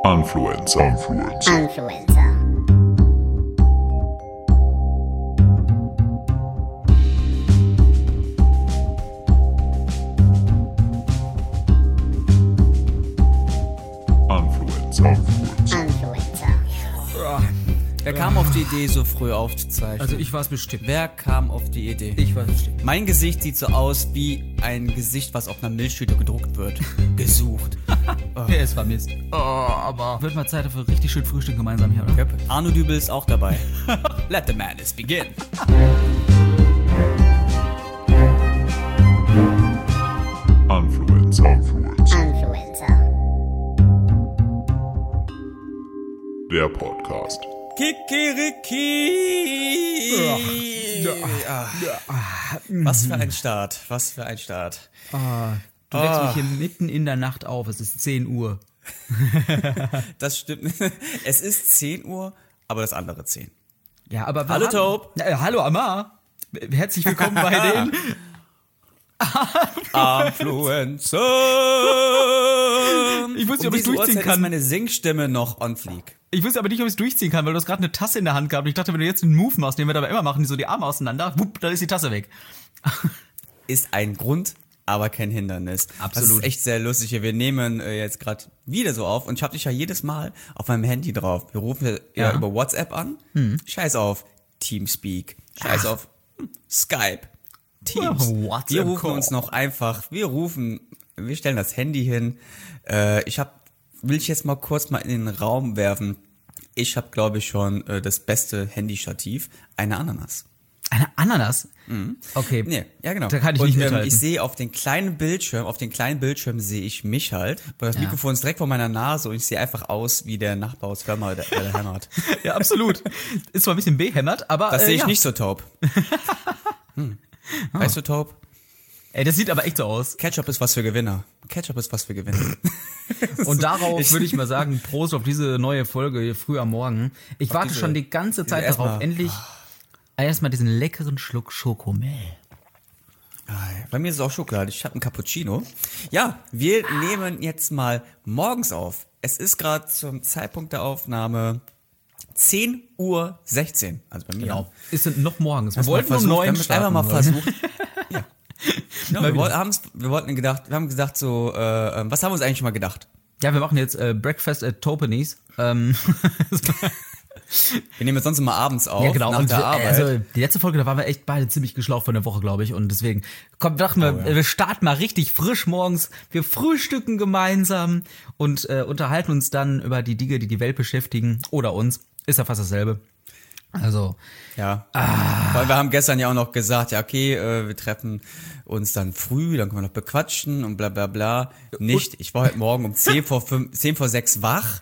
Influencer. Wer kam auf die Idee, so früh aufzuzeichnen? Also ich war es bestimmt. Wer kam auf die Idee? Ich war es bestimmt. Mein Gesicht sieht so aus wie ein Gesicht, was auf einer Milchtüte gedruckt wird. Gesucht. Ja, es war Mist. Aber wird mal Zeit für richtig schön Frühstück gemeinsam hier, oder? Yep. Arno Dübel ist auch dabei. Let the madness begin. Influencer. Der Podcast. Kikeriki. Was für ein Start. Du wächst mich hier mitten in der Nacht auf. Es ist 10 Uhr. Das stimmt. Es ist 10 Uhr, aber das andere 10. Ja, aber Hallo Taub. Hallo Amar. Herzlich willkommen bei den Influencer. Ich wusste nicht, ob ich durchziehen kann. Ist meine Singstimme noch on fleek. Ich wusste aber nicht, ob ich es durchziehen kann, weil du hast gerade eine Tasse in der Hand gehabt. Ich dachte, wenn du jetzt einen Move machst, den wir dabei immer machen, so die Arme auseinander, wupp, dann ist die Tasse weg. Ist ein Grund, aber kein Hindernis. Absolut. Das ist echt sehr lustig. Wir nehmen jetzt gerade wieder so auf und ich habe dich ja jedes Mal auf meinem Handy drauf. Wir rufen ja über WhatsApp an. Scheiß auf Teamspeak. Scheiß auf Skype. Teams. Wir rufen uns noch einfach, wir stellen das Handy hin. Will ich jetzt mal kurz in den Raum werfen. Ich habe, glaube ich, schon das beste Handystativ. Eine Ananas. Eine Ananas? Okay. Nee, ja genau. Da kann ich nicht mithalten. Ich sehe auf den kleinen Bildschirm sehe ich mich halt. Und das Mikrofon ist direkt vor meiner Nase und ich sehe einfach aus wie der Nachbar aus Firma, der hämmert. Ja, absolut. Ist zwar ein bisschen behämmert, aber das sehe ich nicht so taub. Weißt du, Taub? Ey, das sieht aber echt so aus. Ketchup ist was für Gewinner. Und darauf würde ich mal sagen, Prost auf diese neue Folge hier früh am Morgen. Ich warte schon die ganze Zeit darauf, endlich erstmal diesen leckeren Schluck Schokomel. Bei mir ist es auch Schokolade. Ich habe einen Cappuccino. Ja, wir nehmen jetzt mal morgens auf. Es ist gerade zum Zeitpunkt der Aufnahme 10:16 Uhr. Also bei mir. Genau. Ist noch morgens. Wir wollten um 9 starten. Einfach mal versucht. Ja. Ja, wir haben gedacht so, was haben wir uns eigentlich schon mal gedacht? Ja, wir machen jetzt Breakfast at Topanies. Wir nehmen jetzt sonst immer abends auf, ja, genau. nach der Arbeit. Also die letzte Folge, da waren wir echt beide ziemlich geschlaucht von der Woche, glaube ich. Und deswegen dachten wir, wir starten mal richtig frisch morgens. Wir frühstücken gemeinsam und unterhalten uns dann über die Dinge, die die Welt beschäftigen. Oder uns. Ist ja fast dasselbe. Also. Ja. Weil wir haben gestern ja auch noch gesagt, ja okay, wir treffen uns dann früh, dann können wir noch bequatschen und bla bla bla. Nicht. Ich war heute Morgen um 10 vor 6 wach.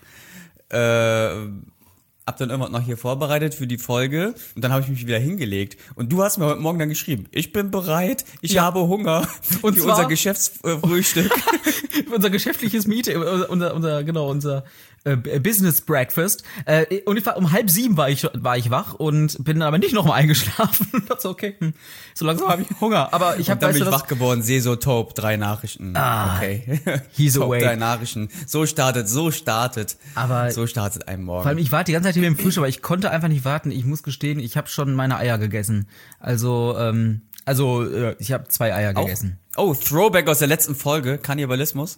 Hab dann irgendwas noch hier vorbereitet für die Folge und dann habe ich mich wieder hingelegt. Und du hast mir heute Morgen dann geschrieben, ich bin bereit, ich habe Hunger und für unser Geschäftsfrühstück. Unser geschäftliches Meeting, unser Business Breakfast. Und ich war um 6:30 war ich wach und bin aber nicht nochmal eingeschlafen. Und dachte so, okay, so langsam habe ich Hunger. Aber ich habe dann bin ich wach geworden, sehe so Taub, 3 Nachrichten. Okay. He's Taub, awake. 3 Nachrichten. So startet ein Morgen. Vor allem, ich warte die ganze Zeit hier mit dem Frühstück, aber ich konnte einfach nicht warten. Ich muss gestehen, ich habe schon meine Eier gegessen. Also ich habe 2 Eier gegessen. Oh, Throwback aus der letzten Folge, Kannibalismus.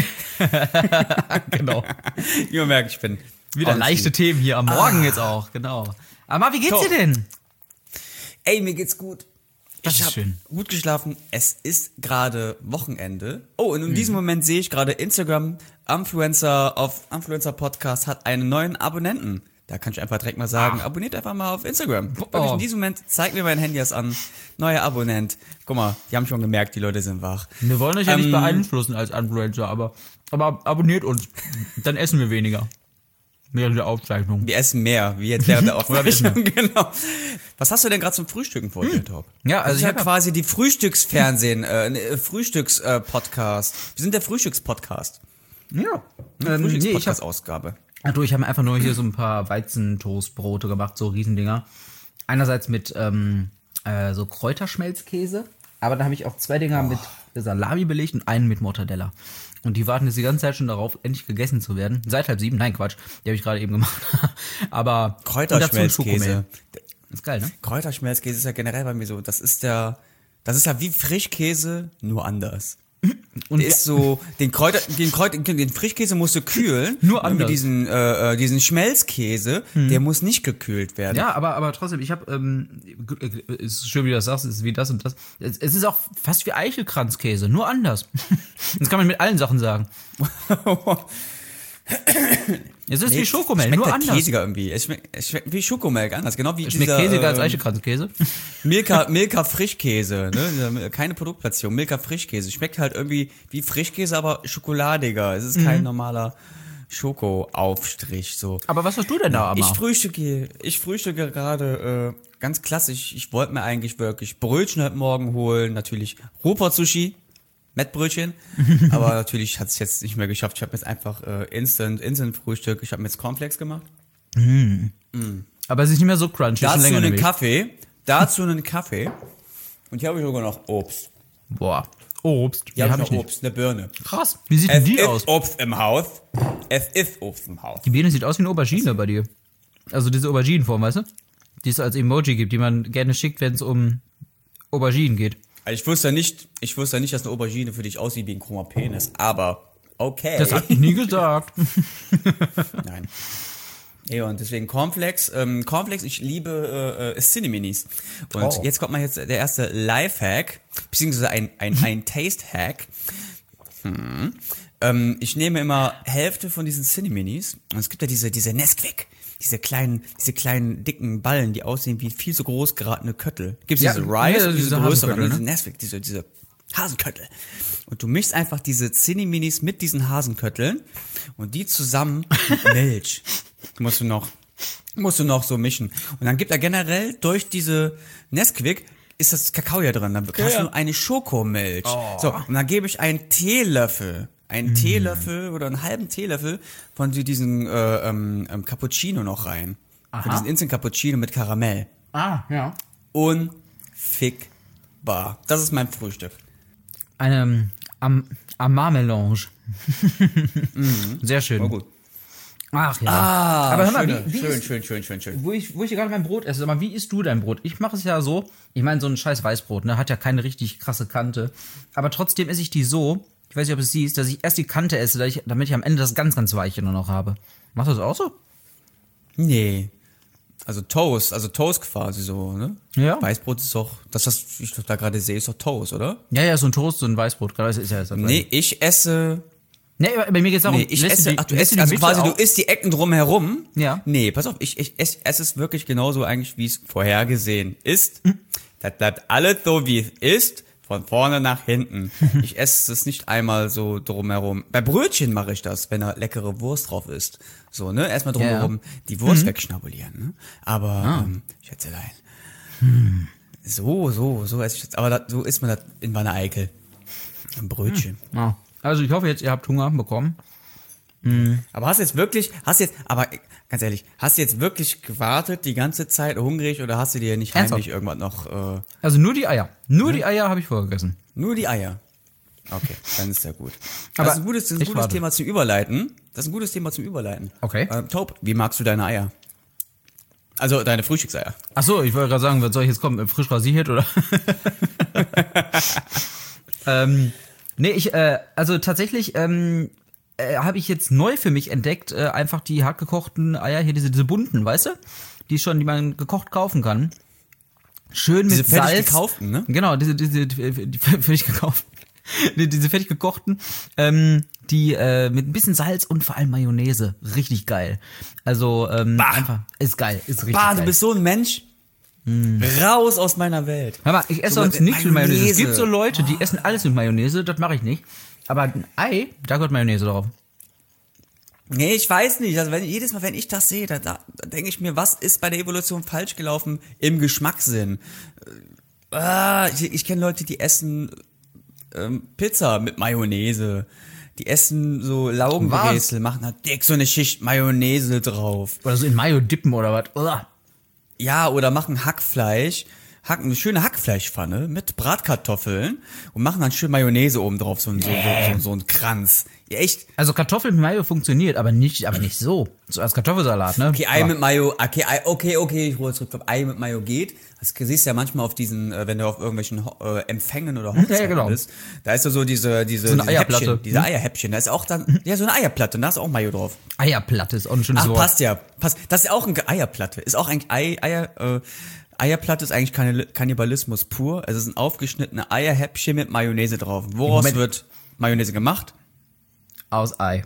Genau. Ihr merkt, ich bin wieder leichte Themen hier am Morgen jetzt auch, genau. Aber wie geht's dir denn? Ey, mir geht's gut. Ich habe gut geschlafen. Es ist gerade Wochenende. Oh, und in diesem Moment sehe ich gerade Instagram Influencer auf Influencer Podcast hat einen neuen Abonnenten. Da kann ich einfach direkt mal sagen, abonniert einfach mal auf Instagram. Wirklich in diesem Moment zeigt mir mein Handy das an. Neuer Abonnent. Guck mal, die haben schon gemerkt, die Leute sind wach. Wir wollen euch ja nicht beeinflussen als Influencer, aber abonniert uns. Dann essen wir weniger. Während der Aufzeichnung. Wir essen mehr, wie jetzt während der Aufzeichnung. Genau. Was hast du denn gerade zum Frühstücken vor dir, Top? Ja, also ich habe quasi die Frühstücksfernsehen, Frühstückspodcast. Wir sind der Frühstückspodcast. Ja. Frühstückspodcast-Ausgabe. Ich habe einfach nur hier so ein paar Weizentoastbrote gemacht, so Riesendinger. Einerseits mit so Kräuterschmelzkäse, aber dann habe ich auch 2 Dinger mit Salami belegt und einen mit Mortadella. Und die warten jetzt die ganze Zeit schon darauf, endlich gegessen zu werden. Seit 6:30. Nein, Quatsch. Die habe ich gerade eben gemacht. Aber Kräuterschmelzkäse. Ist geil, ne? Kräuterschmelzkäse ist ja generell bei mir so, das ist ja wie Frischkäse, nur anders. Und ist so, den Frischkäse musst du kühlen. Nur anders. Diesen Schmelzkäse, der muss nicht gekühlt werden. Ja, aber trotzdem, ich habe, ist schön, wie du das sagst, ist wie das und das. Es ist auch fast wie Eichelkranzkäse, nur anders. Das kann man mit allen Sachen sagen. Es ist wie Schokomilch, nur halt anders. Käsiger irgendwie. Es schmeckt wie Schokomilch anders, genau wie Schmeckt käsiger als Eichelkranzkäse. Milka Frischkäse, ne? Keine Produktplatzierung. Milka Frischkäse. Schmeckt halt irgendwie wie Frischkäse, aber schokoladiger. Es ist kein normaler Schokoaufstrich, so. Aber was hast du denn da, Amma? Ich frühstücke gerade, ganz klassisch. Ich wollte mir eigentlich wirklich Brötchen heute Morgen holen. Natürlich Ruhrpott-Sushi. Mettbrötchen, aber natürlich hat es jetzt nicht mehr geschafft. Ich habe jetzt einfach Instant Frühstück. Ich habe mir jetzt Cornflakes gemacht. Aber es ist nicht mehr so crunchy. Dazu einen Kaffee. Und hier habe ich sogar noch Obst. Boah, Obst. Hier habe ich noch Obst, eine Birne. Krass. Wie sieht denn die aus? Obst im Haus. Es ist Obst im Haus. Die Birne sieht aus wie eine Aubergine bei dir. Also diese Auberginenform, weißt du? Die es als Emoji gibt, die man gerne schickt, wenn es um Auberginen geht. Also ich wusste ja nicht, dass eine Aubergine für dich aussieht wie ein krummer Penis, aber okay. Das hab ich nie gesagt. Nein. Ja, und deswegen Cornflakes. Ich liebe Cineminis. Und jetzt kommt mal der erste Lifehack, beziehungsweise ein Taste-Hack. Ich nehme immer Hälfte von diesen Cineminis. Und es gibt ja diese Nesquik. Diese kleinen, dicken Ballen, die aussehen wie viel zu groß geratene Köttel. Gibt's diese Rice, diese größeren, ne? diese Nesquik, diese Hasenköttel. Und du mischst einfach diese Cineminis mit diesen Hasenkötteln und die zusammen mit Milch. Musst du noch so mischen. Und dann gibt er generell durch diese Nesquik ist das Kakao ja drin. Dann hast du eine Schokomilch. Oh. So, und dann gebe ich einen Teelöffel oder einen halben Teelöffel von diesen Cappuccino noch rein. Aha. Von diesen Instant Cappuccino mit Karamell. Ah, ja. Unfickbar. Das ist mein Frühstück. Eine Amar-Melange. Sehr schön. War gut. Ach ja. Aber hör mal, schön. Wo ich hier gerade mein Brot esse, sag mal, wie isst du dein Brot? Ich mache es ja so, ich meine, so ein scheiß Weißbrot, ne, hat ja keine richtig krasse Kante. Aber trotzdem esse ich die so, ich weiß nicht, ob du es siehst, dass ich erst die Kante esse, damit ich am Ende das ganz, ganz Weiche nur noch habe. Machst du das auch so? Nee. Also Toast quasi so, ne? Ja. Weißbrot ist doch, das, was ich da gerade sehe, ist doch Toast, oder? Ja, so ein Toast, so ein Weißbrot. Das ist ja das. Nee, ich esse... Nee, bei mir geht's darum, du isst die Ecken drumherum. Ja. Nee, pass auf, ich esse es wirklich genauso eigentlich, wie es vorhergesehen ist. Das bleibt alles so, wie es ist, von vorne nach hinten. Ich esse es nicht einmal so drumherum. Bei Brötchen mache ich das, wenn da leckere Wurst drauf ist. So, ne, erstmal drumherum die Wurst wegschnabulieren, ne. Aber, Schätzelein. So esse ich jetzt, aber so isst man das in meiner Eikel. Ein Brötchen. Ja. Also ich hoffe jetzt, ihr habt Hunger bekommen. Aber ganz ehrlich, hast du jetzt wirklich gewartet, die ganze Zeit hungrig, oder hast du dir nicht heimlich irgendwas noch... Also nur die Eier. Die Eier habe ich vorgegessen. Nur die Eier. Okay, dann ist ja gut. Aber das ist ein gutes Thema zum Überleiten. Okay. Taub, wie magst du deine Eier? Also deine Frühstückseier. Ach so, ich wollte gerade sagen, was soll ich jetzt kommen? Frisch rasiert, oder? Nee, also tatsächlich habe ich jetzt neu für mich entdeckt, einfach die hartgekochten Eier hier, diese bunten, weißt du? Die man gekocht kaufen kann. Schön mit diese fertig Salz. Gekauften, ne? Genau, die fertig gekauften. Diese fertig gekochten, die mit ein bisschen Salz und vor allem Mayonnaise. Richtig geil. Also einfach, ist geil, ist richtig geil. Du bist so ein Mensch. Raus aus meiner Welt. Hör mal, ich esse sonst nichts mit Mayonnaise. Es gibt so Leute, die essen alles mit Mayonnaise, das mache ich nicht. Aber ein Ei, da gehört Mayonnaise drauf. Nee, ich weiß nicht. Also jedes Mal, wenn ich das sehe, da denke ich mir, was ist bei der Evolution falsch gelaufen im Geschmackssinn? Ich kenne Leute, die essen Pizza mit Mayonnaise. Die essen so Laugenbrezel, machen da dick so eine Schicht Mayonnaise drauf. Oder so in Mayo dippen oder was. Ja, oder machen Hackfleisch hacken eine schöne Hackfleischpfanne mit Bratkartoffeln und machen dann schön Mayonnaise oben drauf, so ein Kranz. Ja, echt. Also Kartoffeln mit Mayo funktioniert, aber nicht so. So als Kartoffelsalat, ne? Okay, Ei mit Mayo, okay, ich hole zurück. Ei mit Mayo geht. Das siehst du ja manchmal auf diesen, wenn du auf irgendwelchen Empfängen oder Hochzeiten bist. Da ist so diese eine Eierplatte. Häppchen, diese Eierhäppchen. Da ist auch dann, so eine Eierplatte und da ist auch Mayo drauf. Eierplatte ist auch ein schönes Wort. Passt ja. Passt. Das ist auch eine Eierplatte. Ist auch eigentlich Eierplatte ist eigentlich Kannibalismus pur. Also es sind aufgeschnittene Eierhäppchen mit Mayonnaise drauf. Woraus wird Mayonnaise gemacht? Aus Ei.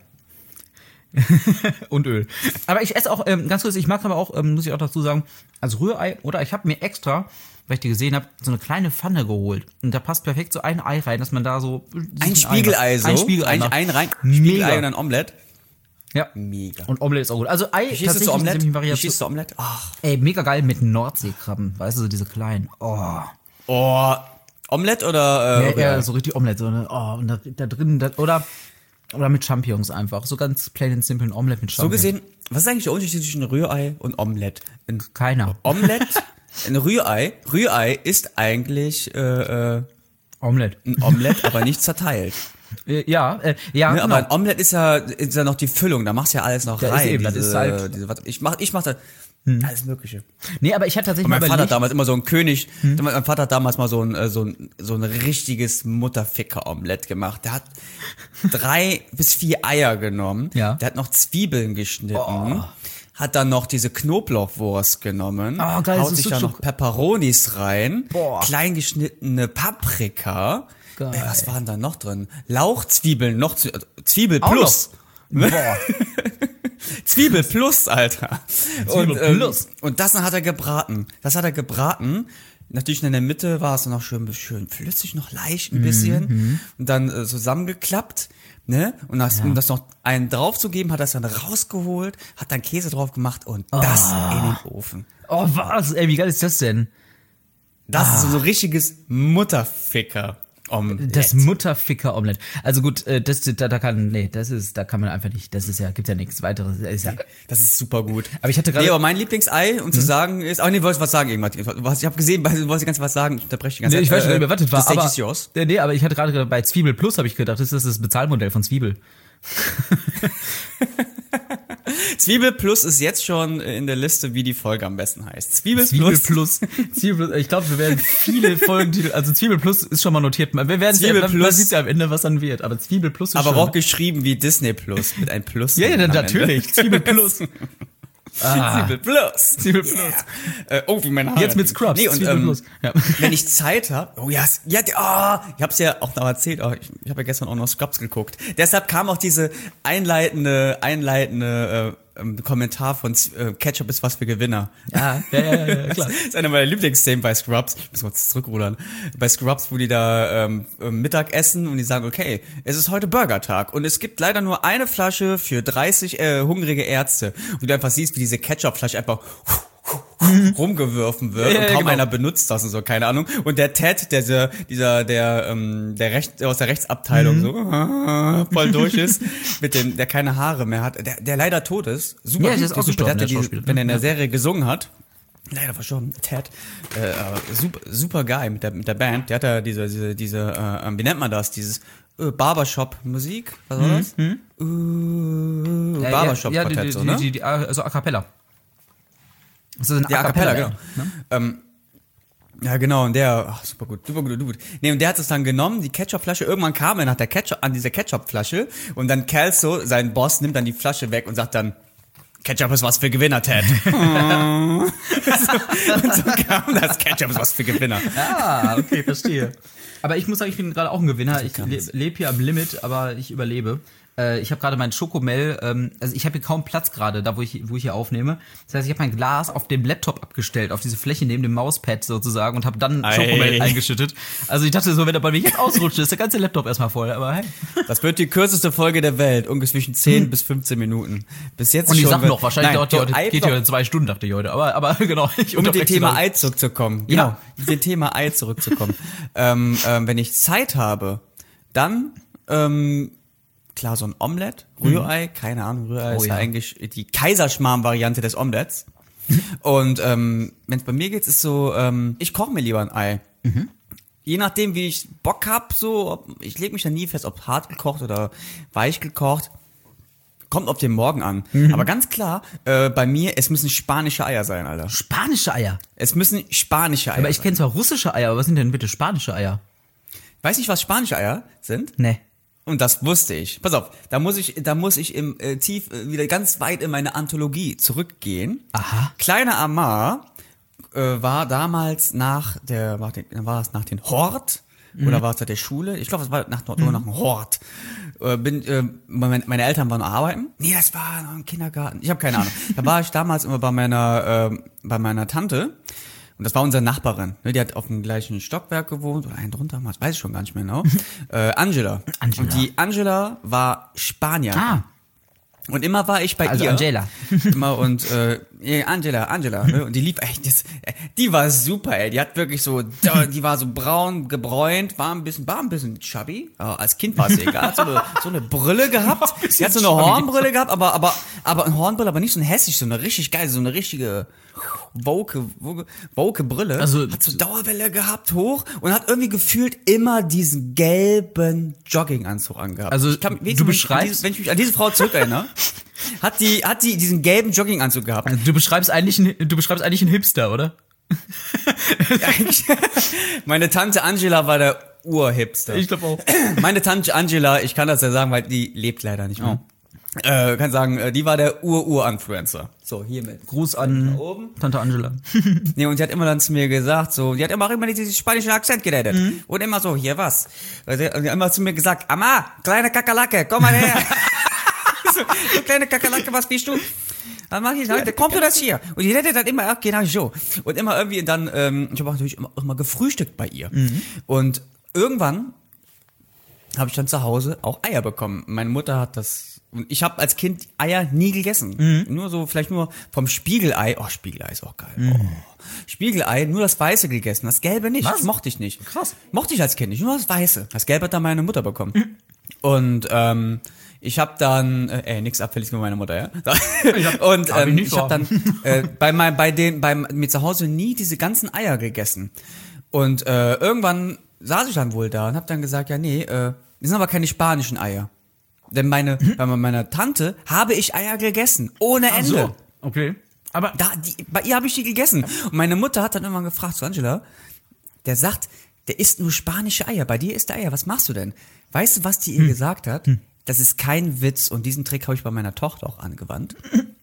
Und Öl. Aber ich esse auch, ganz kurz, ich mag aber auch, muss ich auch dazu sagen, als Rührei, oder ich habe mir extra, weil ich die gesehen habe, so eine kleine Pfanne geholt. Und da passt perfekt so ein Ei rein, dass man da so... Ein Spiegelei so? Ein Spiegelei. Ein rein, Spiegelei und ein Omelett? Ja. Mega. Und Omelette ist auch gut. Also Ei, Wie schießt du Omelette? Wie schießt du Omelette? Ach. Ey, mega geil mit Nordseekrabben. Weißt du, so diese kleinen. Oh. Omelette oder? Ja, so richtig Omelette. So, ne? Oh, und da drin, oder mit Champignons einfach. So ganz plain and simple ein Omelette mit Champignons. So gesehen, was ist eigentlich der Unterschied zwischen Rührei und Omelette? Keiner. Omelette, ein Rührei ist eigentlich Omelette. Ein Omelette, aber nicht zerteilt. Ja, ne, genau. Aber ein Omelette ist ja noch die Füllung, da machst du ja alles noch Ja, rein. ist eben, das ist halt- Ich mach da alles Mögliche. Nee, aber ich hatte tatsächlich Und mein mal Vater hat überlegt, damals immer so ein König, mein Vater hat damals mal so ein richtiges Mutterficker-Omelett gemacht. Der hat 3 bis 4 Eier genommen, Ja. der hat noch Zwiebeln geschnitten, hat dann noch diese Knoblauchwurst genommen, Oh, geil, haut das sich ist da so noch Peperonis rein, Boah. klein geschnittene Paprika, Geil. was waren da noch drin? Lauchzwiebeln, Zwiebel Auch plus. boah, Zwiebel plus, Alter. Zwiebel plus. Und das hat er gebraten. Natürlich in der Mitte war es noch schön flüssig, noch leicht ein bisschen. Und dann zusammengeklappt, ne? Und um das noch einen draufzugeben, hat er es dann rausgeholt, hat dann Käse drauf gemacht und das in den Ofen. oh was, ey, wie geil ist das denn? Das ist so ein richtiges Mutterficker. Das Mutterficker-Omelett. Also gut, da kann man einfach nicht, gibt's ja nichts weiteres. Das ist super gut. Aber ich hatte gerade... aber mein Lieblingsei, um zu sagen, ist... Oh nee, wolltest was sagen irgendwann. Ich habe gesehen, du wolltest die ganze Zeit was sagen. Ich unterbreche die ganze Zeit. ich weiß schon, was das war, the stage aber... is yours. Nee, aber ich hatte gerade bei Zwiebel Plus, habe ich gedacht, das ist das Bezahlmodell von Zwiebel. Zwiebel Plus ist jetzt schon in der Liste, wie die Folge am besten heißt. Zwiebel Plus. Ich glaube, wir werden viele Folgentitel, also Zwiebel Plus ist schon mal notiert. Wir werden man sieht ja am Ende, was dann wird, aber Zwiebel Plus ist aber schon... auch geschrieben wie Disney Plus, mit einem Plus. Ja, am natürlich. Ende. Zwiebel Plus. Zwiebel Plus. Zwiebel Plus. Wie mein Haar. Jetzt mit Scrubs. Nee, und, Zwiebel Plus. Ja. wenn ich Zeit habe, ich hab's ja auch noch erzählt, ich habe ja gestern auch noch Scrubs geguckt. Deshalb kam auch diese einleitende Kommentar von Ketchup ist was für Gewinner. Ja, klar. Das ist einer meiner Lieblingsszenen bei Scrubs. Ich muss mal zurückrudern. Bei Scrubs, wo die da Mittag essen und die sagen, okay, es ist heute Burgertag und es gibt leider nur eine Flasche für 30 hungrige Ärzte. Und du einfach siehst, wie diese Ketchupflasche einfach rumgeworfen wird und kaum genau. einer benutzt das und so, keine Ahnung. Und der Ted, der aus der Rechtsabteilung so voll durch ist, der keine Haare mehr hat, der leider tot ist. Super, Ja, der ist auch gestorben, der Schauspieler. wenn er in der Serie gesungen hat. Leider verstorben, Ted. Super geil mit der Band. Der hat ja diese wie nennt man das? Dieses Barbershop-Musik, was war das? Barbershop-Quartett, so, ne? Also A Cappella. Das ist ein Ja, A Cappella, genau. Ne? Ja, genau, und der, super gut. Nee, und der hat es dann genommen, die Ketchupflasche, irgendwann kam er nach der diese Ketchupflasche und dann Kelso, sein Boss, nimmt dann die Flasche weg und sagt dann, Ketchup ist was für Gewinner, Ted. und so kam das, Ketchup ist was für Gewinner. Ah, okay, verstehe. Aber ich muss sagen, ich bin gerade auch ein Gewinner. Ich lebe hier am Limit, aber ich überlebe. Ich habe gerade mein Schokomel, also ich habe hier kaum Platz gerade, da wo ich hier aufnehme. Das heißt, ich habe mein Glas auf dem Laptop abgestellt, auf diese Fläche neben dem Mauspad sozusagen und habe dann Schokomel eingeschüttet. Also ich dachte so, wenn er bei mir jetzt ausrutscht, ist der ganze Laptop erstmal voll, aber hey. Das wird die kürzeste Folge der Welt, ungefähr zwischen 10 bis 15 Minuten. Bis jetzt Und ich schon sag noch, wahrscheinlich dauert die heute, geht noch, ja 2 Stunden, dachte ich heute, aber genau. um mit dem Thema Ei zurückzukommen. Ja. Genau, mit dem Thema Ei zurückzukommen. Wenn ich Zeit habe, dann, klar, so ein Omelett, Rührei, keine Ahnung, Rührei ist ja ja. eigentlich die Kaiserschmarrn-Variante des Omelettes. Und wenn es bei mir geht, ist so, ich koche mir lieber ein Ei. Je nachdem, wie ich Bock hab, so, ich lege mich da nie fest, ob hart gekocht oder weich gekocht. Kommt auf den Morgen an. Aber ganz klar, bei mir, es müssen spanische Eier sein, Alter. Spanische Eier. Es müssen spanische Eier Aber ich sein. kenne zwar russische Eier, aber was sind denn bitte spanische Eier? Weiß nicht, was spanische Eier sind? Nee. Und das wusste ich. Pass auf, da muss ich im tief wieder ganz weit in meine Anthologie zurückgehen. Aha. Kleiner Amar war damals war es nach den Hort oder war es nach der Schule? Ich glaube, es war nach dem Hort. Meine Eltern waren arbeiten. Nee, das war noch im Kindergarten. Ich habe keine Ahnung. Da war ich damals immer bei meiner Tante. Und das war unsere Nachbarin, ne? Die hat auf dem gleichen Stockwerk gewohnt, oder einen drunter, das weiß ich schon gar nicht mehr genau. Angela. Und die Angela war Spanierin. Ah. Und immer war ich bei Also ihr. Angela. Immer und Angela, ne? Und die lieb, die war super, ey. Die hat wirklich so, die war so braun gebräunt, war ein bisschen chubby. Aber als Kind war es egal. Hat so eine Brille gehabt. Die hat so eine Hornbrille gehabt, aber eine Hornbrille, aber nicht so ein hässlich, so eine richtig geil, so eine richtige woke Brille. Also hat so Dauerwelle gehabt, hoch und hat irgendwie gefühlt immer diesen gelben Jogginganzug angehabt. Also du wenn beschreibst, ich mich an diese Frau zurückerinnere, hat die diesen gelben Jogginganzug gehabt. du beschreibst eigentlich einen Hipster, oder? Meine Tante Angela war der Urhipster. Ich glaube auch. Meine Tante Angela, ich kann das ja sagen, weil die lebt leider nicht mehr. Kann sagen, die war der Ur-Influencer. So, hiermit. Gruß an Tante Angela. Nee, und die hat immer dann zu mir gesagt, so, die hat immer auch immer diesen spanischen Akzent geredet. Und immer so, hier was. Und die hat immer zu mir gesagt, Ama, kleine Kakerlake, komm mal her. so, kleine Kakerlake, was bist du? Dann mach ich, dann kommst du das hier. Und die redet dann immer, genau so. Und immer irgendwie dann, ich habe auch natürlich immer gefrühstückt bei ihr. Und irgendwann habe ich dann zu Hause auch Eier bekommen. Meine Mutter hat das. Und ich habe als Kind Eier nie gegessen. Nur so, vielleicht nur vom Spiegelei. Oh, Spiegelei ist auch geil. Oh. Spiegelei, nur das Weiße gegessen. Das Gelbe nicht. Was? Das mochte ich nicht. Krass. Mochte ich als Kind nicht. Nur das Weiße. Das Gelbe hat dann meine Mutter bekommen. Und ich habe dann, nix abfällig mit meiner Mutter, ja. Ich habe dann bei mir zu Hause nie diese ganzen Eier gegessen. Und irgendwann saß ich dann wohl da und habe dann gesagt, ja nee, das sind aber keine spanischen Eier. Denn bei meiner Tante habe ich Eier gegessen. Ohne Ende. Ach so, okay. Aber bei ihr habe ich die gegessen. Und meine Mutter hat dann irgendwann gefragt zu Angela, der sagt, der isst nur spanische Eier. Bei dir isst der Eier. Was machst du denn? Weißt du, was die ihr gesagt hat? Das ist kein Witz. Und diesen Trick habe ich bei meiner Tochter auch angewandt.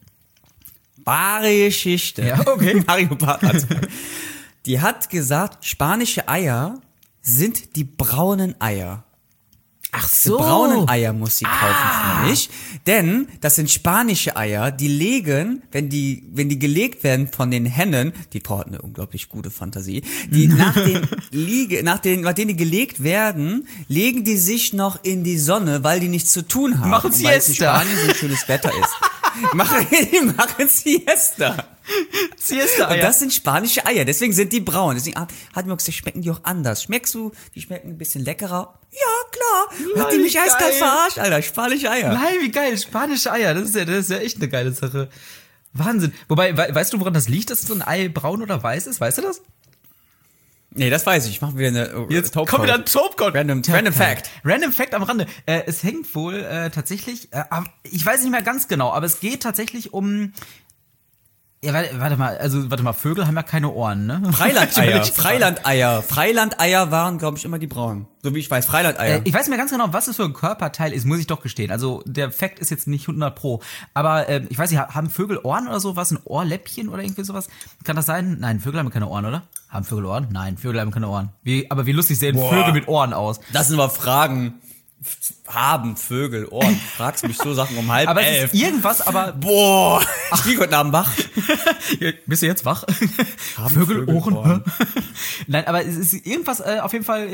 Wahre Geschichte. Ja, okay. Mario Barth hat's. Die hat gesagt, spanische Eier sind die braunen Eier. ach Die so. braunen Eier muss sie kaufen für mich, denn das sind spanische Eier, die legen, wenn die gelegt werden von den Hennen, die Frau hat eine unglaublich gute Fantasie, die nachdem die gelegt werden, legen die sich noch in die Sonne, weil die nichts zu tun haben. Machen Und weil es in Siesta. Spanien so schönes Wetter ist. machen Siesta. Siesta-Eier. Und das sind spanische Eier, deswegen sind die braun. Deswegen hat mir gesagt, schmecken die auch anders. Schmeckst du, die schmecken ein bisschen leckerer? Ja, klar. Hat die Nein, mich eiskalt geil. verarscht, Alter. Spanische Eier. Nein, wie geil, spanische Eier, das ist ja echt eine geile Sache. Wahnsinn. Wobei, weißt du, woran das liegt, dass so ein Ei braun oder weiß ist? Weißt du das? Nee, das weiß ich. Ich mach wieder eine Jetzt kommt wieder ein Topcode. Random Fact. Random Fact am Rande. Es hängt wohl tatsächlich, ich weiß nicht mehr ganz genau, aber es geht tatsächlich um. Ja, warte mal, Vögel haben ja keine Ohren, ne? Freilandeier. Freilandeier waren, glaube ich, immer die braunen. So wie ich weiß, Freilandeier. Ich weiß mir ganz genau, was es für ein Körperteil ist, muss ich doch gestehen. Also der Fact ist jetzt nicht 100 Pro. Aber ich weiß nicht, haben Vögel Ohren oder so? Was, ein Ohrläppchen oder irgendwie sowas? Kann das sein? Nein, Vögel haben keine Ohren, oder? Haben Vögel Ohren? Nein, Vögel haben keine Ohren. Aber wie lustig sehen Vögel mit Ohren aus. Das sind aber Fragen. Haben Vögel Ohren? Fragst mich so Sachen um 10:30. Aber es ist irgendwas, aber... Boah, ich bin heute Abend wach. Bist du jetzt wach? Haben Vögel Ohren? Ohren? Nein, aber es ist irgendwas auf jeden Fall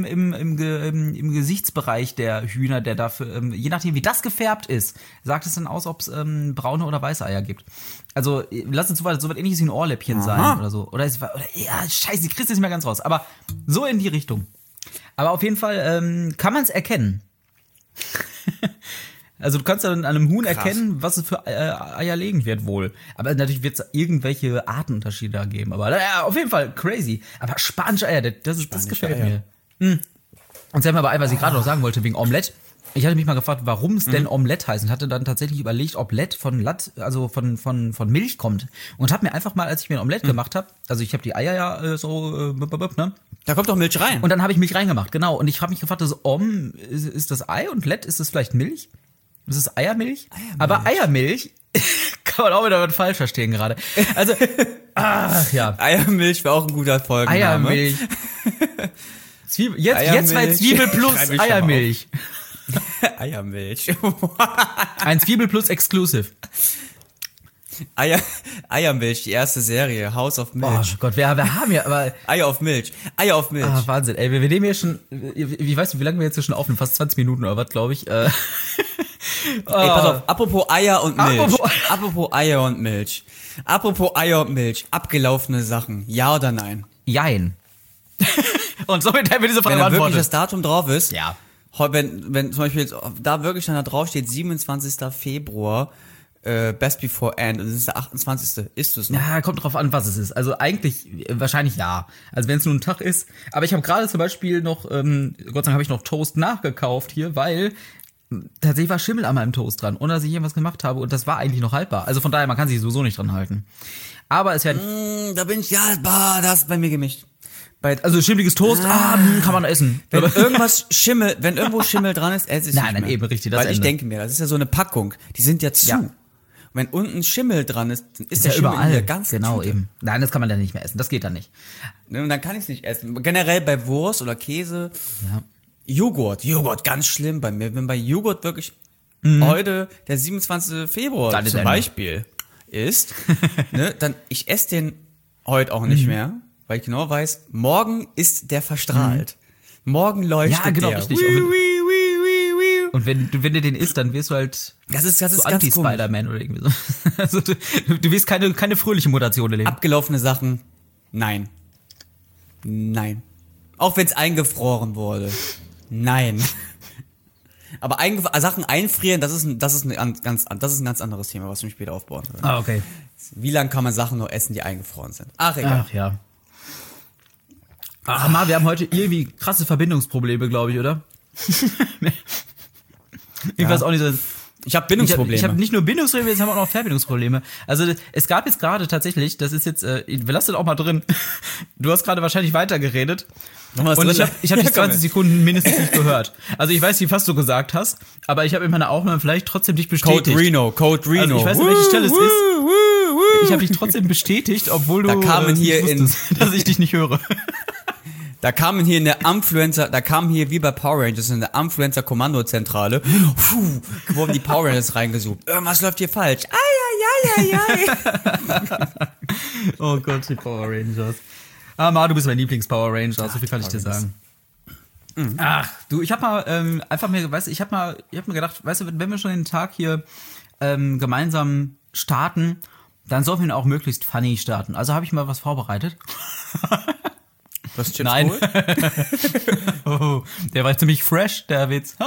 im Gesichtsbereich der Hühner, der dafür, je nachdem wie das gefärbt ist, sagt es dann aus, ob es braune oder weiße Eier gibt. Also lass es so was ähnliches wie ein Ohrläppchen sein oder so. Oder scheiße, die kriegst du nicht mehr ganz raus. Aber so in die Richtung. Aber auf jeden Fall kann man es erkennen. Also du kannst dann an einem Huhn erkennen, was es für Eier legen wird wohl. Aber natürlich wird es irgendwelche Artenunterschiede da geben. Aber auf jeden Fall crazy. Aber spanische Eier, das gefällt mir. Und sag mal aber ein, was ich gerade noch sagen wollte, wegen Omelette. Ich hatte mich mal gefragt, warum es denn Omelette heißt und hatte dann tatsächlich überlegt, ob Lett von von Milch kommt. Und habe mir einfach mal, als ich mir ein Omelette gemacht habe, also ich habe die Eier ja ne? Da kommt doch Milch rein. Und dann habe ich Milch reingemacht, genau. Und ich habe mich gefragt, ist das Ei und Lett, ist das vielleicht Milch? Ist es Eiermilch? Aber Eiermilch kann man auch wieder was falsch verstehen gerade. Also, ja. Eiermilch wäre auch ein guter Folgenname. Eiermilch. Jetzt bei Zwiebel plus Eiermilch. Eiermilch. Ein Zwiebel plus Exclusive. Eiermilch, die erste Serie, House of Milch. Oh Gott, wir haben ja, aber... Eier auf Milch. Wahnsinn, ey, wir nehmen hier schon, wie weißt du, wie lange wir jetzt hier schon aufnehmen? Fast 20 Minuten oder was, glaube ich. Ey, pass auf, apropos Eier und Milch. Apropos Eier und Milch. Abgelaufene Sachen, ja oder nein? Jein. Und somit haben wir diese Frage beantwortet. Wenn da wirklich beantwortet. das Datum drauf ist, Ja. Wenn zum Beispiel jetzt da wirklich dann da drauf steht, 27. Februar, Best Before End, und das ist der 28. Ist es noch? Ja, kommt drauf an, was es ist. Also eigentlich, wahrscheinlich ja. Also wenn es nur ein Tag ist. Aber ich habe gerade zum Beispiel noch, Gott sei Dank habe ich noch Toast nachgekauft hier, weil tatsächlich war Schimmel an meinem Toast dran, ohne dass ich irgendwas gemacht habe. Und das war eigentlich noch haltbar. Also von daher, man kann sich sowieso nicht dran halten. Aber es wäre... Da bin ich, das ist bei mir gemischt. Also schimmeliges Toast, kann man essen. Wenn irgendwo Schimmel dran ist, esse ich Nein, nicht mehr. eben richtig, das Weil ich Ende. denke mir, das ist ja so eine Packung, die sind ja zu. Ja. Und wenn unten Schimmel dran ist, dann ist der ja Schimmel überall. in der ganzen Genau, Tüte. eben. Nein, das kann man dann nicht mehr essen. Das geht dann nicht. Und dann kann ich es nicht essen. Generell bei Wurst oder Käse. Ja. Joghurt, ganz schlimm bei mir. Wenn bei Joghurt wirklich heute der 27. Februar Dann ist zum Ende. Beispiel ist, ne, dann ich esse den heute auch nicht mehr, weil ich genau weiß, morgen ist der verstrahlt. Morgen leuchtet Ja, genau, der. richtig. Und wenn du den isst, dann wirst du halt Das ist so ganz komisch. Anti-Spider-Man oder irgendwie so. Also du wirst keine fröhliche Mutation erleben. Abgelaufene Sachen, nein. Auch wenn es eingefroren wurde, nein. Aber Sachen einfrieren, das ist ein ganz anderes Thema, was wir später aufbauen können. Okay. Wie lange kann man Sachen noch essen, die eingefroren sind? Ach, egal. Ach ja. Ach Mar, wir haben heute irgendwie krasse Verbindungsprobleme, glaube ich, oder? Ich weiß auch nicht so. Ich habe Bindungsprobleme. Ich hab nicht nur Bindungsprobleme, jetzt haben wir auch noch Verbindungsprobleme. Also es gab jetzt gerade tatsächlich, das ist jetzt, wir lassen das auch mal drin. Du hast gerade wahrscheinlich weitergeredet. Und ich hab die 20 Sekunden mindestens nicht gehört. Also ich weiß nicht, was du gesagt hast, aber ich habe in meiner Aufnahme vielleicht trotzdem dich bestätigt. Code Reno. Also ich weiß nicht, welche Stelle es ist. Ich habe dich trotzdem bestätigt, obwohl du hier nicht wusstest, dass ich dich nicht höre. Da kamen hier wie bei Power Rangers in der Influencer-Kommandozentrale, wurden die Power Rangers reingesucht. Irgendwas läuft hier falsch. Oh Gott, die Power Rangers. Mar, du bist mein Lieblings-Power Ranger, so viel kann ich dir sagen. Ach, du, ich hab mal ich hab mir gedacht, weißt du, wenn wir schon den Tag hier gemeinsam starten, dann sollten wir ihn auch möglichst funny starten. Also habe ich mal was vorbereitet. Was Chips Nein. Wohl? Oh, der war ziemlich fresh, der Witz.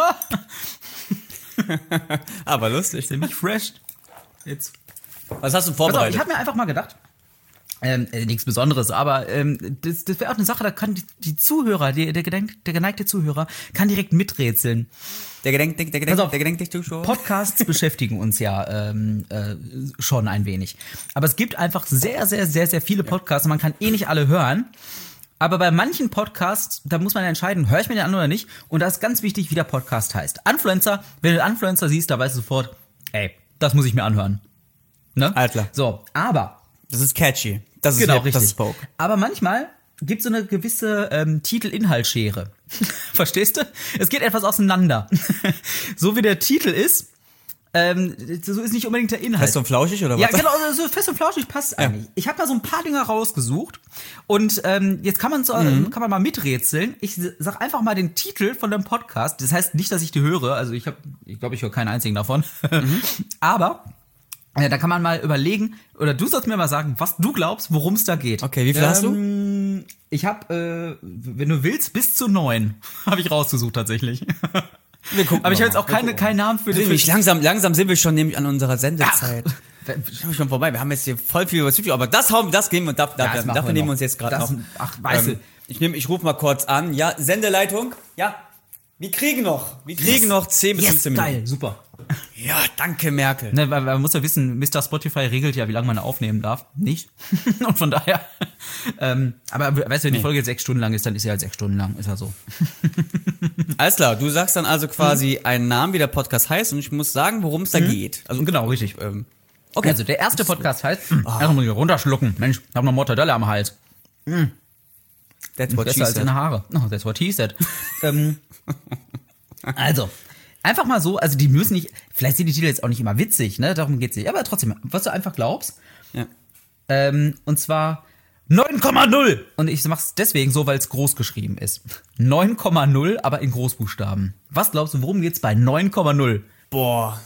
Aber lustig. Ziemlich fresh. Jetzt. Was hast du Pass auf, vorbereitet? ich habe mir einfach mal gedacht, nichts Besonderes, aber das wäre auch eine Sache, da kann die Zuhörer, der geneigte Zuhörer, kann direkt miträtseln. Pass auf, Podcasts beschäftigen uns ja schon ein wenig. Aber es gibt einfach sehr, sehr, sehr, sehr viele Podcasts und man kann nicht alle hören. Aber bei manchen Podcasts, da muss man entscheiden, höre ich mir den an oder nicht. Und da ist ganz wichtig, wie der Podcast heißt. Influencer, wenn du Influencer siehst, da weißt du sofort, ey, das muss ich mir anhören. Ne? Alter. So, aber... Das ist catchy. Das ist Genau, hip, richtig. das ist Spoke. Aber manchmal gibt es so eine gewisse Titel-Inhalt-Schere. Verstehst du? Es geht etwas auseinander. So wie der Titel ist, so ist nicht unbedingt der Inhalt. Fest und flauschig oder was? Ja, genau, so fest und flauschig passt eigentlich. Ich habe da so ein paar Dinger rausgesucht und jetzt kann man mal miträtseln. Ich sag einfach mal den Titel von dem Podcast. Das heißt nicht, dass ich die höre. Also ich glaube, ich höre keinen einzigen davon. Aber da kann man mal überlegen, oder du sollst mir mal sagen, was du glaubst, worum es da geht. Okay, wie viel hast du? Ich habe, wenn du willst, bis zu 9 habe ich rausgesucht tatsächlich. Wir gucken Aber ich mal. habe jetzt auch keinen Namen für den. Langsam sind wir schon nämlich an unserer Sendezeit. Sind wir schon vorbei. Wir haben jetzt hier voll viel über Psycho, aber das gehen wir, dafür nehmen wir uns jetzt gerade noch. Ach, weißt du. Ich rufe mal kurz an. Ja, Sendeleitung. Ja, wir kriegen noch 10 bis 15 Minuten. Geil, super. Ja, danke, Merkel. Ne, weil man muss ja wissen, Mr. Spotify regelt ja, wie lange man aufnehmen darf. Nicht. Und von daher. Aber weißt du, wenn die Folge jetzt 6 Stunden lang ist, dann ist sie halt 6 Stunden lang. Ist ja so. Alles klar, du sagst dann also quasi einen Namen, wie der Podcast heißt, und ich muss sagen, worum es da geht. Also genau, richtig. Okay. Also der erste Podcast heißt, einfach mal runterschlucken. Mensch, ich hab noch Mortadella am Hals. That's what she Besser als said. in Haare. Oh, that's what he said. Also, einfach mal so, also die müssen nicht, vielleicht sind die Titel jetzt auch nicht immer witzig, ne, darum geht's nicht, aber trotzdem, was du einfach glaubst. Ja. Und zwar 9,0. Und ich mach's deswegen so, weil es groß geschrieben ist. 9,0, aber in Großbuchstaben. Was glaubst du, worum geht's bei 9,0? Boah.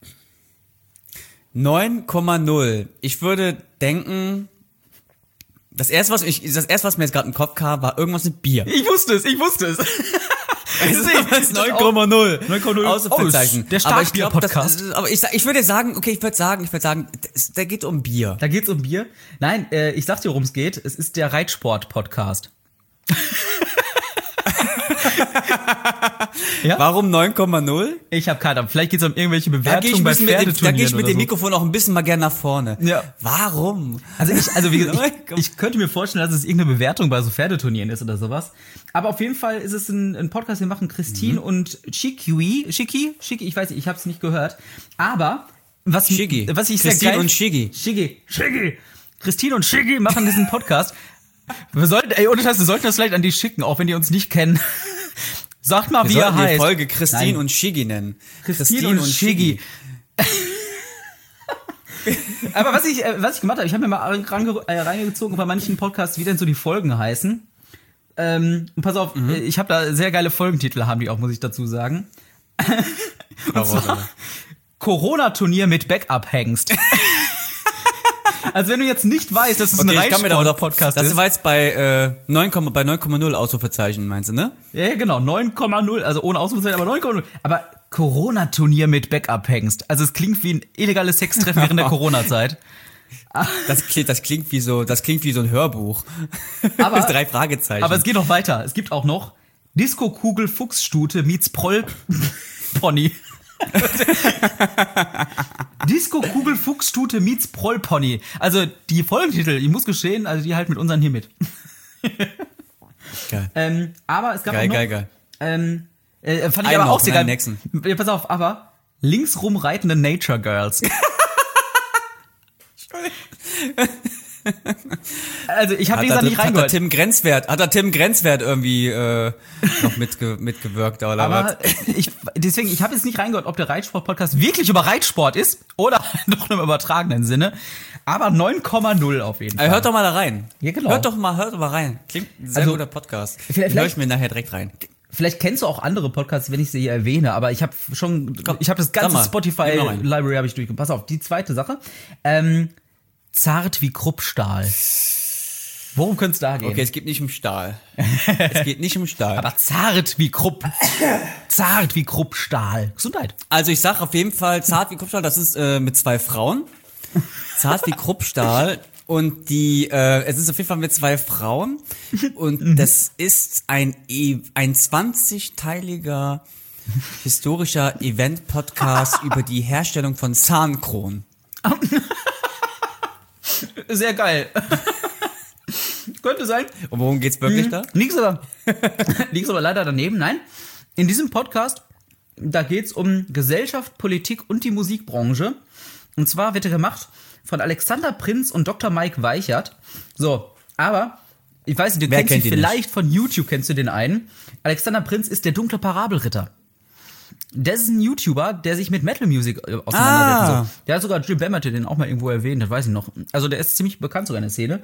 9,0. Ich würde denken, das erste, was mir jetzt gerade im Kopf kam, war irgendwas mit Bier. Ich wusste es. Es ist 9,0. 9,0. Ausrufezeichen. Der Starkbier-Podcast. Aber ich würde sagen, der geht um Bier. Da geht's um Bier? Nein, ich sag dir, worum es geht. Es ist der Reitsport-Podcast. Ja? Warum 9,0? Ich habe keine Ahnung. Vielleicht geht's um irgendwelche Bewertungen bei Pferdeturnieren. Da gehe ich mit oder dem so. Mikrofon auch ein bisschen mal gerne nach vorne. Ja. Warum? Also wie gesagt, ich könnte mir vorstellen, dass es irgendeine Bewertung bei so Pferdeturnieren ist oder sowas. Aber auf jeden Fall ist es ein Podcast, wir machen Christine und Shiki, ich weiß nicht, ich habe es nicht gehört. Aber was ich sehr Christine geil... und Shiggy. Shiggy. Christine und Shiggy machen diesen Podcast. Wir sollten das vielleicht an die schicken, auch wenn die uns nicht kennen. Sagt mal, wie er heißt. Die Folge Christine Nein. und Shiggy nennen. Christine und Shiggy. Aber was ich gemacht habe, ich habe mir mal reingezogen bei manchen Podcasts, wie denn so die Folgen heißen. Und pass auf, ich habe da sehr geile Folgentitel, haben die auch, muss ich dazu sagen. Und zwar Corona-Turnier mit Backup-Hengst. Also wenn du jetzt nicht weißt, dass es ein Reitsport-Podcast ist. Das war jetzt bei 9,0 Ausrufezeichen, meinst du, ne? Ja, genau, 9,0, also ohne Ausrufezeichen, aber 9,0. Aber Corona-Turnier mit Backup-Hengst. Also es klingt wie ein illegales Sextreffen während der Corona-Zeit. Das klingt wie so ein Hörbuch. Aber 3 Fragezeichen. Aber es geht noch weiter. Es gibt auch noch Disco-Kugel Fuchsstute meets Proll-Pony. Disco-Kugel Fuchsstute meets Proll-Pony. Also die Folgentitel, ich muss gestehen, also die halt mit unseren hier mit. Geil. Aber es gab Geil, auch noch, geil. fand ich aber auch sehr geil. Ja, pass auf, aber linksrum reitende Nature Girls. Also ich habe wie gesagt nicht reingehört. Hat da Tim Grenzwert irgendwie noch mitgewirkt oder aber was? Deswegen, ich habe jetzt nicht reingehört, ob der Reitsport-Podcast wirklich über Reitsport ist oder doch im übertragenen Sinne. Aber 9,0 auf jeden Fall. Hört doch mal da rein. Ja, genau. Hört doch mal rein. Klingt ein sehr guter Podcast. Hör ich mir nachher direkt rein. Vielleicht kennst du auch andere Podcasts, wenn ich sie hier erwähne, aber ich habe das ganze Spotify-Library habe ich durchgeguckt. Pass auf, die zweite Sache. Zart wie Kruppstahl. Worum könnte es da gehen? Okay, es geht nicht um Stahl. Aber zart wie Kruppstahl. Gesundheit. Also ich sag auf jeden Fall zart wie Kruppstahl, das ist mit 2 Frauen. Zart wie Kruppstahl. Und es ist auf jeden Fall mit 2 Frauen. Und das ist ein 20-teiliger historischer Event-Podcast über die Herstellung von Zahnkronen. Sehr geil. Könnte sein. Und worum geht's wirklich da? Liegst aber leider daneben. Nein. In diesem Podcast, da geht's um Gesellschaft, Politik und die Musikbranche. Und zwar wird er gemacht von Alexander Prinz und Dr. Mike Weichert. So, aber ich weiß nicht, du kennst ihn vielleicht von YouTube, kennst du den einen. Alexander Prinz ist der dunkle Parabelritter. Das ist ein YouTuber, der sich mit Metal Music auseinandersetzt. So. Der hat sogar Jim Bamert den auch mal irgendwo erwähnt, das weiß ich noch. Also der ist ziemlich bekannt sogar in der Szene.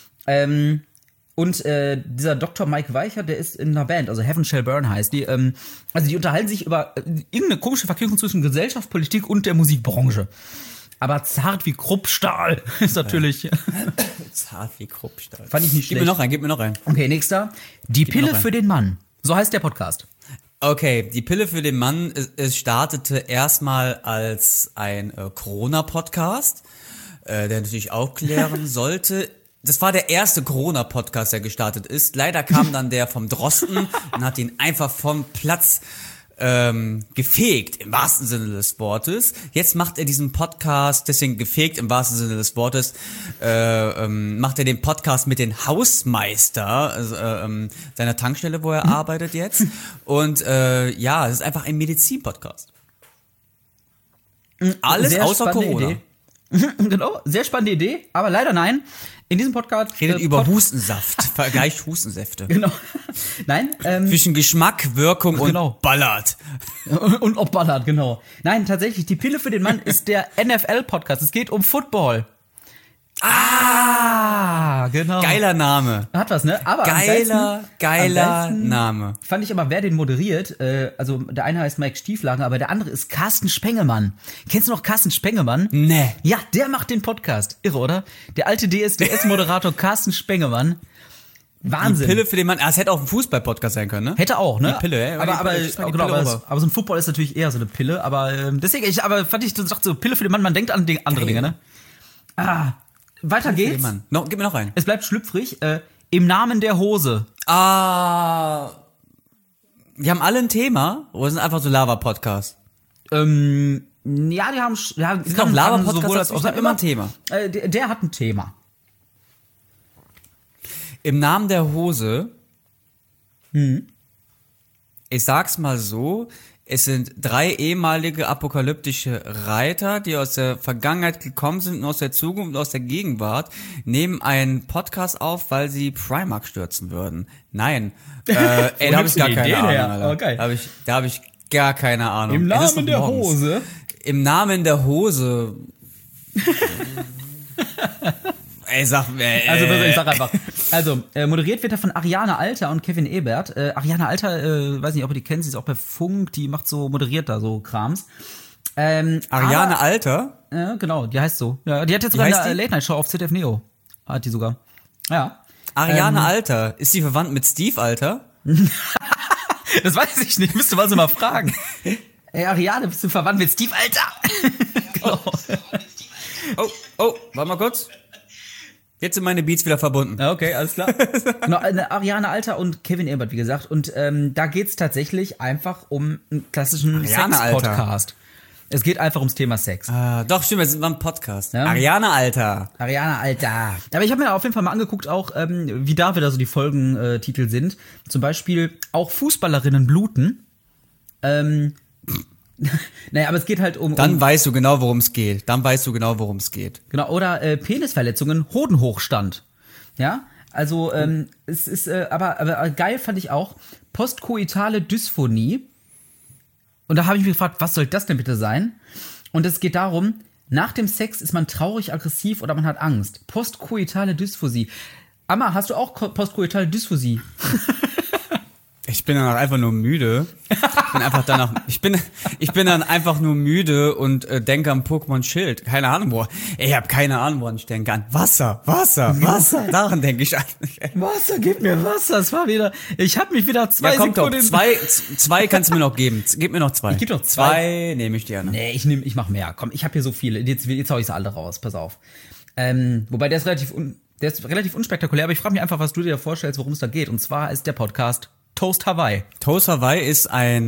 Und dieser Dr. Mike Weichert, der ist in einer Band, also Heaven Shall Burn heißt die. Also die unterhalten sich über irgendeine komische Verquickung zwischen Gesellschaft, Politik und der Musikbranche. Aber zart wie Kruppstahl ist natürlich... Zart wie Kruppstahl. Fand ich nicht schlecht. Gib mir noch rein. Okay, nächster. Die Pille für den Mann. So heißt der Podcast. Okay, die Pille für den Mann, es startete erstmal als ein Corona-Podcast, der natürlich aufklären sollte. Das war der erste Corona-Podcast, der gestartet ist. Leider kam dann der vom Drosten und hat ihn einfach vom Platz gefegt, im wahrsten Sinne des Wortes. Jetzt macht er diesen Podcast, deswegen gefegt im wahrsten Sinne des Wortes, macht er den Podcast mit dem Hausmeister also, seiner Tankstelle, wo er arbeitet jetzt. Und ja, es ist einfach ein Medizin-Podcast. Alles Sehr außer Corona. Idee. Genau, sehr spannende Idee, aber leider nein. In diesem Podcast Redet über Hustensaft, vergleicht Hustensäfte. Genau. Nein, Zwischen Geschmack, Wirkung genau. und Ballert. Und ob ballert, genau. Nein, tatsächlich, die Pille für den Mann ist der NFL-Podcast. Es geht um Football. Ah, genau. Geiler Name. Hat was, ne? Aber Geiler Name. Fand ich aber, wer den moderiert, also der eine heißt Mike Stieflagen, aber der andere ist Carsten Spengemann. Kennst du noch Carsten Spengemann? Nee. Ja, der macht den Podcast. Irre, oder? Der alte DSDS-Moderator Carsten Spengemann. Wahnsinn. Die Pille für den Mann. Es hätte auch ein Fußball-Podcast sein können, ne? Hätte auch, ne? Die Pille, aber Pille so ein Football ist natürlich eher so eine Pille, aber deswegen, fand ich so Pille für den Mann, man denkt an andere Dinge, ne? Weiter geht's. Gib mir noch einen. Es bleibt schlüpfrig. Im Namen der Hose. Die haben alle ein Thema oder sind einfach so Lava-Podcasts? Ja, die haben Sind auch Lava-Podcasts, sowohl immer ein Thema. Der hat ein Thema. Im Namen der Hose. Ich sag's mal so. Es sind 3 ehemalige apokalyptische Reiter, die aus der Vergangenheit gekommen sind und aus der Zukunft und aus der Gegenwart, nehmen einen Podcast auf, weil sie Primark stürzen würden. Nein. Da habe ich gar keine Ahnung. Okay. Da hab ich gar keine Ahnung. Im Namen der Hose. Im Namen der Hose. Ich sag einfach. Also, moderiert wird er von Ariane Alter und Kevin Ebert. Ariane Alter, weiß nicht, ob ihr die kennt, sie ist auch bei Funk, die moderiert da so Krams. Ariane Alter? Genau, die heißt so. Ja, die hat jetzt sogar eine Late-Night-Show auf ZDF Neo. Hat die sogar. Ja. Ariane Alter, ist sie verwandt mit Steve Alter? Das weiß ich nicht, müsste man so mal fragen. Ey, Ariane, bist du verwandt mit Steve Alter? Genau. Oh, warte mal kurz. Jetzt sind meine Beats wieder verbunden. Okay, alles klar. Genau, Ariane Alter und Kevin Ebert, wie gesagt. Und da geht's tatsächlich einfach um einen klassischen Sex-Podcast. Es geht einfach ums Thema Sex. Doch, stimmt, wir sind beim Podcast. Ja? Ariane Alter. Aber ich habe mir auf jeden Fall mal angeguckt, auch wie da wieder so die Folgentitel sind. Zum Beispiel auch Fußballerinnen bluten. Naja, aber es geht halt um... Dann weißt du genau, worum es geht. Genau, oder Penisverletzungen, Hodenhochstand. Ja, also es ist, aber geil fand ich auch, postkoitale Dysphonie. Und da habe ich mich gefragt, was soll das denn bitte sein? Und es geht darum, nach dem Sex ist man traurig, aggressiv oder man hat Angst. Postkoitale Dysphosie. Amma, hast du auch postkoitale Dysphosie? Ich bin dann einfach nur müde. Ich bin dann einfach nur müde und denke am Pokémon Schild. Keine Ahnung, wo. Ich habe keine Ahnung, woran ich denke. An Wasser. Daran denke ich eigentlich. Wasser, gib mir Wasser. Es war wieder, ich habe mich wieder 2 Sekunden... Zwei kannst du mir noch geben. Gib mir noch 2. Ich geb noch 2. Nehme ich gerne. Nee, ich mach mehr. Komm, ich habe hier so viele. Jetzt hau ich sie alle raus. Pass auf. Wobei der ist relativ unspektakulär, aber ich frage mich einfach, was du dir vorstellst, worum es da geht. Und zwar ist der Podcast Toast Hawaii. Toast Hawaii ist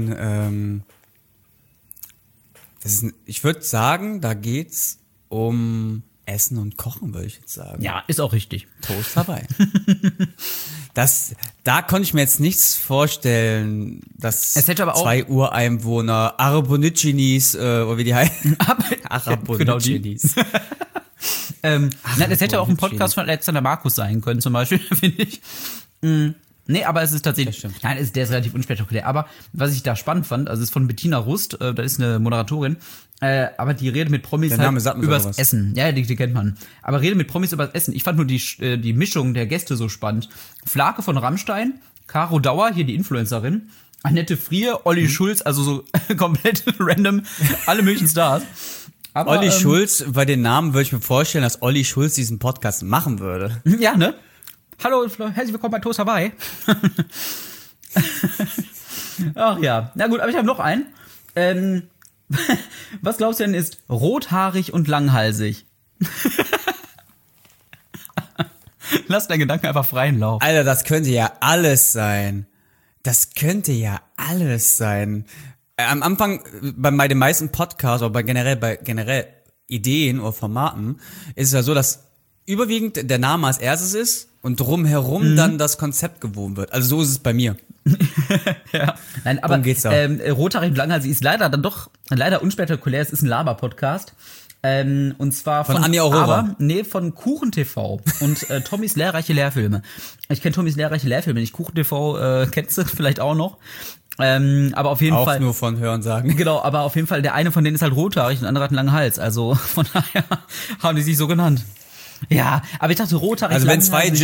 ich würde sagen, da geht's um Essen und Kochen, würde ich jetzt sagen. Ja, ist auch richtig. Toast Hawaii. Da konnte ich mir jetzt nichts vorstellen, dass es hätte aber auch 2 Ureinwohner, Arabonicinis, oder wie die heißen. Arabonicinis. Nein, es hätte auch ein Podcast von Alexander Markus sein können, zum Beispiel, finde ich. Nee, aber es ist tatsächlich, der ist relativ unspektakulär. Aber was ich da spannend fand, also es ist von Bettina Rust, da ist eine Moderatorin, aber die redet mit Promis halt übers Essen. Ja, die kennt man. Aber redet mit Promis übers Essen. Ich fand nur die Mischung der Gäste so spannend. Flake von Rammstein, Caro Dauer, hier die Influencerin, Annette Frier, Olli Schulz, also so komplett random, alle möglichen Stars. Aber, Olli Schulz, bei den Namen würde ich mir vorstellen, dass Olli Schulz diesen Podcast machen würde. Ja, ne? Hallo, herzlich willkommen bei Toast Hawaii. Ach ja. Na gut, aber ich habe noch einen. Was glaubst du denn ist rothaarig und langhalsig? Lass deinen Gedanken einfach freien Lauf. Alter, das könnte ja alles sein. Am Anfang, bei den meisten Podcasts, oder bei generell Ideen oder Formaten, ist es ja so, dass überwiegend der Name als erstes ist und drumherum dann das Konzept gewoben wird. Also so ist es bei mir. Ja. Nein, aber geht's da? rothaarig und langhalsig ist leider dann doch leider unspektakulär. Es ist ein Laber-Podcast. Und zwar von Anja Aurora. Von Kuchen TV und Tommys lehrreiche Lehrfilme. Ich kenne Tommys lehrreiche Lehrfilme nicht. Kuchen TV kennst du vielleicht auch noch. Aber auf jeden Fall. Auch nur von Hören sagen. Genau, aber auf jeden Fall, der eine von denen ist halt rothaarig und der andere hat einen langen Hals. Also von daher haben die sich so genannt. Ja, aber ich dachte rothaarig. Also wenn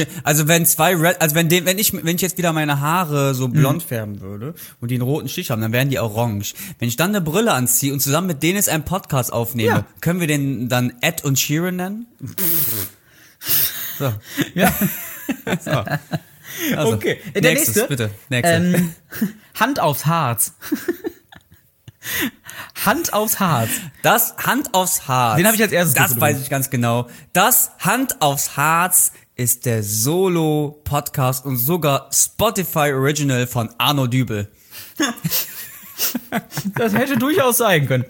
ich jetzt wieder meine Haare so blond färben würde und die einen roten Stich haben, dann wären die orange. Wenn ich dann eine Brille anziehe und zusammen mit denen jetzt einen Podcast aufnehme, können wir den dann Ed und Sheeran nennen? So. Ja. So. Also, okay, der nächste. Bitte. Nächste. Hand aufs Harz. Hand aufs Harz. Das Hand aufs Harz. Den habe ich als erstes Das gefunden. weiß ich ganz genau. Das Hand aufs Harz ist der Solo-Podcast und sogar Spotify Original von Arno Dübel. Das hätte durchaus sein können.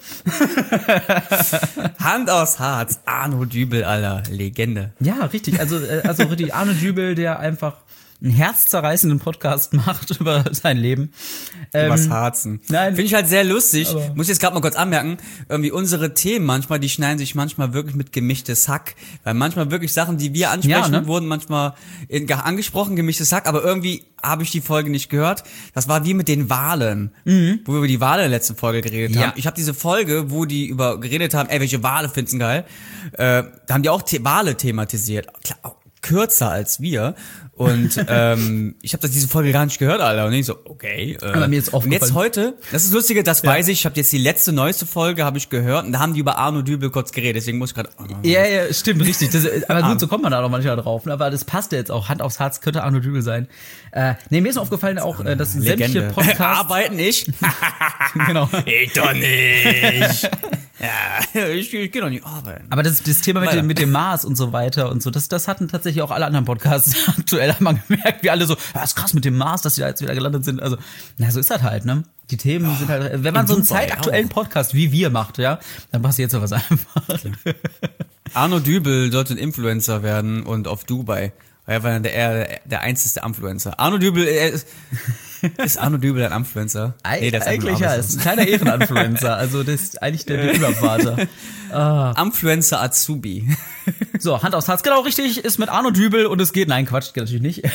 Hand aufs Harz. Arno Dübel, Alter. Legende. Ja, richtig. Also richtig Arno Dübel, der einfach einen herzzerreißenden Podcast macht über sein Leben. Was Harzen. Nein. Finde ich halt sehr lustig. Aber Muss ich jetzt gerade mal kurz anmerken, irgendwie unsere Themen manchmal, die schneiden sich manchmal wirklich mit gemischtes Hack. Weil manchmal wirklich Sachen, die wir ansprechen, Ja, ne? wurden manchmal angesprochen, gemischtes Hack, aber irgendwie habe ich die Folge nicht gehört. Das war wie mit den Walen, wo wir über die Wale in der letzten Folge geredet haben. Ich habe diese Folge, wo die geredet haben, welche Wale finden geil, da haben die auch Wale thematisiert. Klar, auch kürzer als wir. Und ich habe diese Folge gar nicht gehört, Alter. Und ich so, okay. Aber mir ist und jetzt heute, das ist Lustige, das weiß ich habe jetzt die neueste Folge habe ich gehört und da haben die über Arno Dübel kurz geredet, deswegen muss ich gerade... Ja, stimmt, richtig. Aber gut, so kommt man da doch manchmal drauf. Aber das passt ja jetzt auch. Hand aufs Herz könnte Arno Dübel sein. Mir ist aufgefallen auch, dass sämtliche Podcasts... Arbeiten nicht? Genau. Ich doch nicht. Ja, ich geh doch nicht arbeiten. Aber das Thema mit dem Mars und so weiter und so, das hatten tatsächlich auch alle anderen Podcasts aktuell, haben wir gemerkt, wie alle so, ist krass mit dem Mars, dass die da jetzt wieder gelandet sind. Also, so ist das halt, ne? Die Themen sind halt, wenn man so einen zeitaktuellen Podcast wie wir macht, ja, dann passiert sowas einfach. Arno Dübel sollte ein Influencer werden und auf Dubai. Er war der einzige Influencer. Arno Dübel, ist Arno Dübel ein Influencer? Nee, das eigentlich ja, ist ein kleiner Ehreninfluencer. Also das ist eigentlich der Übervater. Influencer Azubi. So, Hand aufs Herz, genau richtig, ist mit Arno Dübel und es geht, nein, Quatsch, geht natürlich nicht.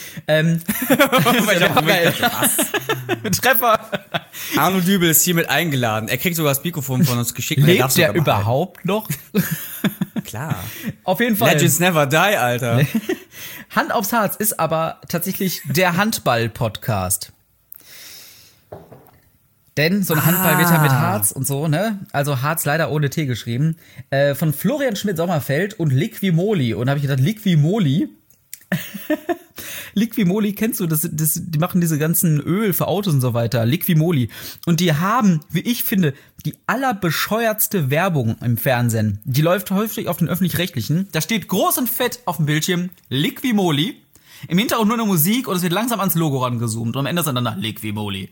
Treffer. Arno Dübel ist hiermit eingeladen. Er kriegt sogar das Mikrofon von uns geschickt. Lebt der überhaupt noch? Klar. Auf jeden Fall. Legends never die, Alter. Hand aufs Herz ist aber tatsächlich der Handball-Podcast. Denn so ein Handball wird ja mit Harz und so, ne? Also Harz leider ohne T geschrieben. Von Florian Schmidt-Sommerfeld und Liquimoli. Und da habe ich gedacht, Liquimoli? Liquimoli kennst du, die machen diese ganzen Öl für Autos und so weiter, Liquimoli. Und die haben, wie ich finde, die allerbescheuertste Werbung im Fernsehen. Die läuft häufig auf den Öffentlich-Rechtlichen. Da steht groß und fett auf dem Bildschirm Liquimoli. Im Hintergrund nur eine Musik und es wird langsam ans Logo rangezoomt. Und am Ende ist dann danach Liquimoli.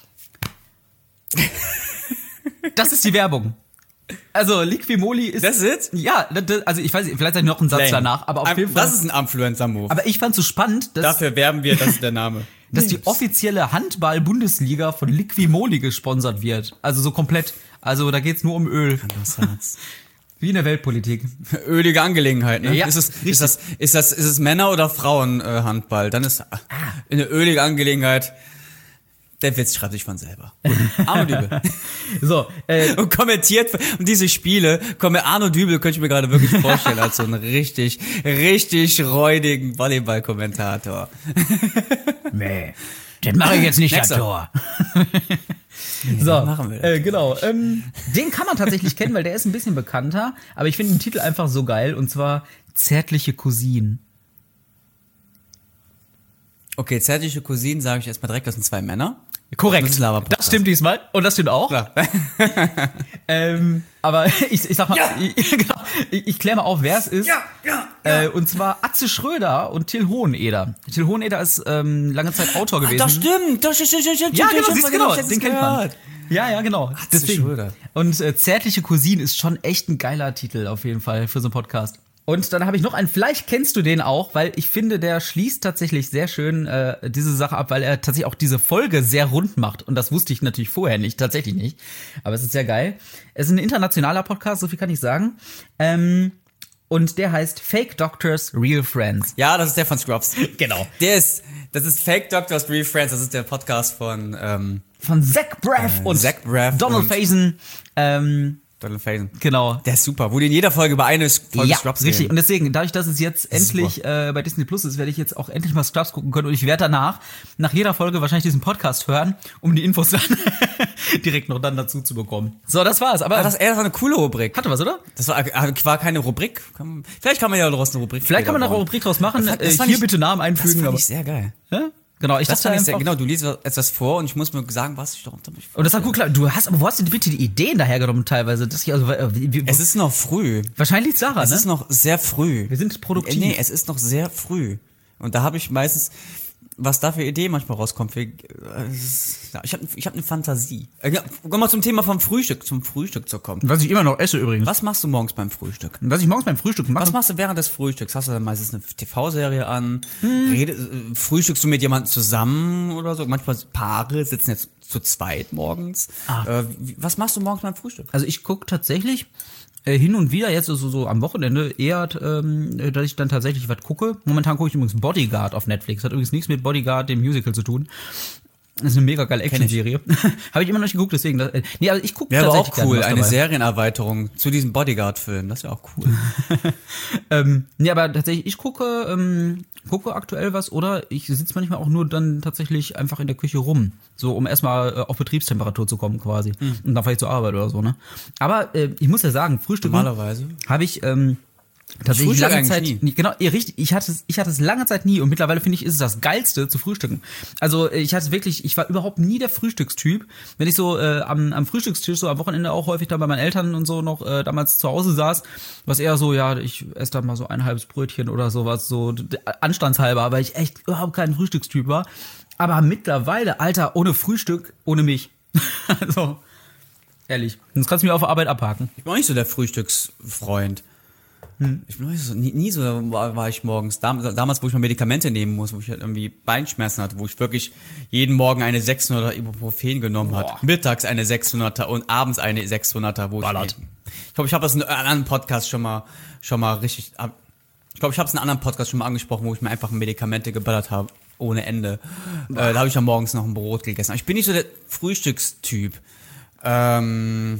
Das ist die Werbung. Also Liquimoli ist... Das ist? Ja, also ich weiß nicht, vielleicht sage ich noch einen Satz danach, aber auf jeden Fall... Das ist ein Influencer-Move. Aber ich fand's so spannend, dass... Dafür werben wir, das ist der Name. Dass die offizielle Handball-Bundesliga von Liquimoli gesponsert wird. Also so komplett. Also da geht's nur um Öl. Wie in der Weltpolitik. Ölige Angelegenheit, ne? Ja, ist es Männer- oder Frauen-Handball? Dann ist eine ölige Angelegenheit... Der Witz schreibt sich von selber. Arno Dübel. So, und kommentiert, und diese Spiele, Arno Dübel könnte ich mir gerade wirklich vorstellen als so einen richtig, richtig räudigen Volleyball-Kommentator. Nee, das mache ich jetzt nicht, das Tor. So, machen wir genau. Den kann man tatsächlich kennen, weil der ist ein bisschen bekannter, aber ich finde den Titel einfach so geil, und zwar Zärtliche Cousinen. Okay, Zärtliche Cousinen, sage ich erstmal direkt, das sind zwei Männer. Korrekt. Lava-Podcast. Das stimmt diesmal. Und das stimmt auch. Klar. Aber ich sag mal, genau, ich kläre mal auf, wer es ist. Und zwar Atze Schröder und Till Hoheneder. Till Hoheneder ist lange Zeit Autor gewesen. Das stimmt. Das stimmt. Ja, genau, den kennt man. Ja, genau. Atze Schröder. Und Zärtliche Cousine ist schon echt ein geiler Titel auf jeden Fall für so einen Podcast. Und dann habe ich noch einen, vielleicht kennst du den auch, weil ich finde, der schließt tatsächlich sehr schön diese Sache ab, weil er tatsächlich auch diese Folge sehr rund macht. Und das wusste ich natürlich vorher nicht, tatsächlich nicht. Aber es ist sehr geil. Es ist ein internationaler Podcast, so viel kann ich sagen. Und der heißt Fake Doctors, Real Friends. Ja, das ist der von Scrubs. Genau. Das ist Fake Doctors, Real Friends. Das ist der Podcast von Zach Braff und Zach Braff Donald und Faison. Donald Faison. Genau. Der ist super, wo die in jeder Folge über eine Folge Ja, Scrubs richtig. reden. Und deswegen, dadurch, dass es jetzt endlich bei Disney Plus ist, werde ich jetzt auch endlich mal Scrubs gucken können. Und ich werde danach, nach jeder Folge wahrscheinlich diesen Podcast hören, um die Infos dann direkt noch dann dazu zu bekommen. So, das war's. Aber Das war eine coole Rubrik. hatte was, oder? Das war keine Rubrik. Vielleicht kann man ja daraus eine Rubrik Vielleicht kann man da bauen. eine Rubrik draus machen. Das fand Hier ich- bitte Namen Das einfügen. fand Aber, ich sehr geil. ja? Genau, ich Das dachte fand ich sehr, einfach, genau, du liest etwas vor und ich muss mir sagen, was ich doch damit. und das war gut klar. Aber wo hast du bitte die Ideen dahergenommen teilweise? Das hier, also, Es ist noch früh. wahrscheinlich liegt's daran, Es ne? ist noch sehr früh. Wir sind produktiv. Nee, es ist noch sehr früh. Und da habe ich meistens, was da für Ideen manchmal rauskommt. Ich hab eine Fantasie. Komm mal zum Thema zum Frühstück zu kommen. Was ich immer noch esse übrigens. Was machst du morgens beim Frühstück? Was ich morgens beim Frühstück mache. Was machst du während des Frühstücks? Hast du dann meistens eine TV-Serie an? Frühstückst du mit jemandem zusammen oder so? Manchmal Paare sitzen jetzt zu zweit morgens. Was machst du morgens beim Frühstück? Also ich gucke tatsächlich hin und wieder jetzt so am Wochenende eher, dass ich dann tatsächlich was gucke. Momentan gucke ich übrigens Bodyguard auf Netflix. Hat übrigens nichts mit Bodyguard, dem Musical, zu tun. Das ist eine mega geile Action-Serie. Habe ich immer noch nicht geguckt, deswegen. Also ich gucke Wäre aber tatsächlich auch gerne cool, was eine dabei. Serienerweiterung zu diesem Bodyguard-Film. Das wäre auch cool. Aber tatsächlich, ich gucke aktuell was oder ich sitze manchmal auch nur dann tatsächlich einfach in der Küche rum. So, um erstmal auf Betriebstemperatur zu kommen quasi. Und dann fahre ich zur Arbeit oder so, ne? Aber ich muss ja sagen, Frühstück Normalerweise. habe ich tatsächlich Frühstück lange eigentlich Zeit nie. nie. Genau, ja, richtig. Ich hatte es lange Zeit nie und mittlerweile finde ich, ist es das Geilste zu frühstücken. Also ich war überhaupt nie der Frühstückstyp. Wenn ich so am Frühstückstisch so am Wochenende auch häufig dann bei meinen Eltern und so noch damals zu Hause saß, was eher so, ja, ich esse dann mal so ein halbes Brötchen oder sowas, so anstandshalber, weil ich echt überhaupt kein Frühstückstyp war. Aber mittlerweile, Alter, ohne Frühstück, ohne mich. Also, ehrlich. Sonst kannst du mir auf der Arbeit abhaken. Ich bin auch nicht so der Frühstücksfreund. Ich bin auch nicht so, nie so war ich morgens. Damals, wo ich mal Medikamente nehmen muss, wo ich halt irgendwie Beinschmerzen hatte, wo ich wirklich jeden Morgen eine 600er Ibuprofen genommen hat. Mittags eine 600er und abends eine 600er. Ich glaube, ich habe das in einem anderen Podcast schon mal richtig. Ich glaube, ich habe es in einem anderen Podcast schon mal angesprochen, wo ich mir einfach Medikamente geballert habe. Ohne Ende. Da habe ich ja morgens noch ein Brot gegessen. Aber ich bin nicht so der Frühstückstyp. Nee.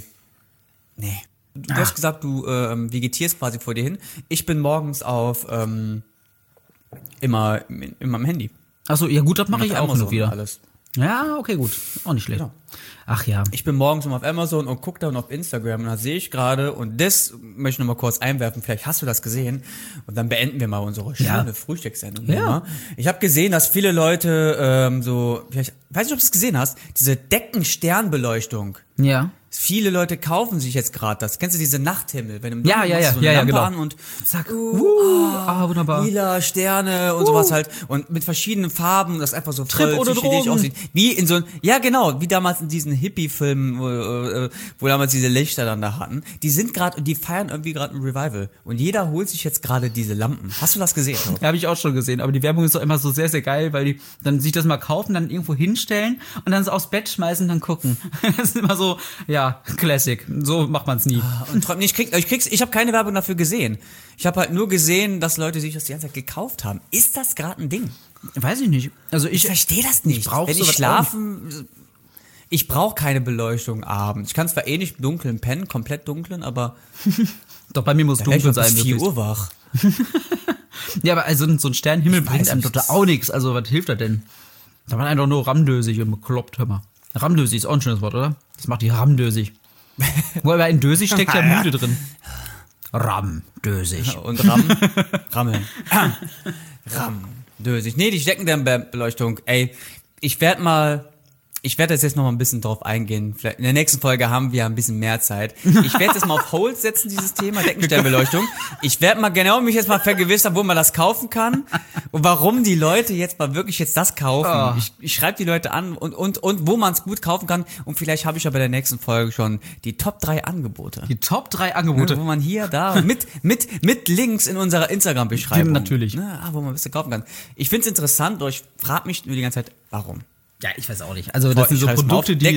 Du hast gesagt, du vegetierst quasi vor dir hin. Ich bin morgens auf immer am Handy. Achso, ja gut, das mache ich Auf auch Amazon noch wieder. Alles. Ja, okay, gut. Auch nicht schlecht. Genau. Ach ja. Ich bin morgens immer auf Amazon und gucke dann auf Instagram und da sehe ich gerade, und das möchte ich noch mal kurz einwerfen, vielleicht hast du das gesehen, und dann beenden wir mal unsere schöne Frühstückssendung. Ja. Ich habe gesehen, dass viele Leute vielleicht, weiß nicht, ob du es gesehen hast, diese Deckensternbeleuchtung. Ja. Viele Leute kaufen sich jetzt gerade das. Kennst du diese Nachthimmel? Wenn im Ja, Dunkeln ja, machst ja, du so eine ja, Lampe genau. an und Zack. wunderbar. Wunderbar. Lila Sterne und sowas halt. Und mit verschiedenen Farben, das einfach so voll Trip oder psychedelisch Drogen. aussieht. Wie in so ja genau, wie damals in diesen Hippie-Filmen, wo damals diese Lichter dann da hatten. Die feiern irgendwie gerade ein Revival. Und jeder holt sich jetzt gerade diese Lampen. Hast du das gesehen? Ja, habe ich auch schon gesehen, aber die Werbung ist doch immer so sehr, sehr geil, weil die dann sich das mal kaufen, dann irgendwo hinstellen und dann so aufs Bett schmeißen und dann gucken. Das ist immer so, ja, Classic. So macht man's nie. Und ich habe keine Werbung dafür gesehen. Ich habe halt nur gesehen, dass Leute sich das die ganze Zeit gekauft haben. Ist das gerade ein Ding? Weiß ich nicht. Also Ich verstehe das nicht. brauch Wenn ich sowas schlafen, ich brauche keine Beleuchtung abends. Ich kann zwar eh nicht im Dunkeln pennen, komplett dunkeln, aber Doch bei mir muss ich bin dunkel bis sein. 4 Wirklich. Uhr wach. Ja, aber also so ein Sternenhimmel Ich weiß bringt einem nicht, doch auch nichts. Also was hilft das denn? Da war einfach nur ramdösig und bekloppt, hör mal. Ramdösig ist auch ein schönes Wort, oder? Das macht die ramdösig. Wobei in Dösig steckt ja müde drin. Ramdösig. Und Rammeln. Ramdösig. Nee, die Steckendämmbeleuchtung, ey, ich werde mal Ich werde jetzt noch mal ein bisschen drauf eingehen. Vielleicht in der nächsten Folge haben wir ein bisschen mehr Zeit. Ich werde das mal auf Hold setzen, dieses Thema Deckensternbeleuchtung. Ich werde mal mich jetzt mal vergewissern, wo man das kaufen kann und warum die Leute jetzt mal wirklich jetzt das kaufen. Ich schreibe die Leute an und wo man es gut kaufen kann. Und vielleicht habe ich ja bei der nächsten Folge schon die Top 3 Angebote. Die Top 3 Angebote. Wo man hier, da, mit Links in unserer Instagram-Beschreibung. Natürlich. Wo man ein bisschen kaufen kann. Ich finde es interessant, aber ich frage mich nur die ganze Zeit, warum? Ja, ich weiß auch nicht. Also das sind so Produkte, die...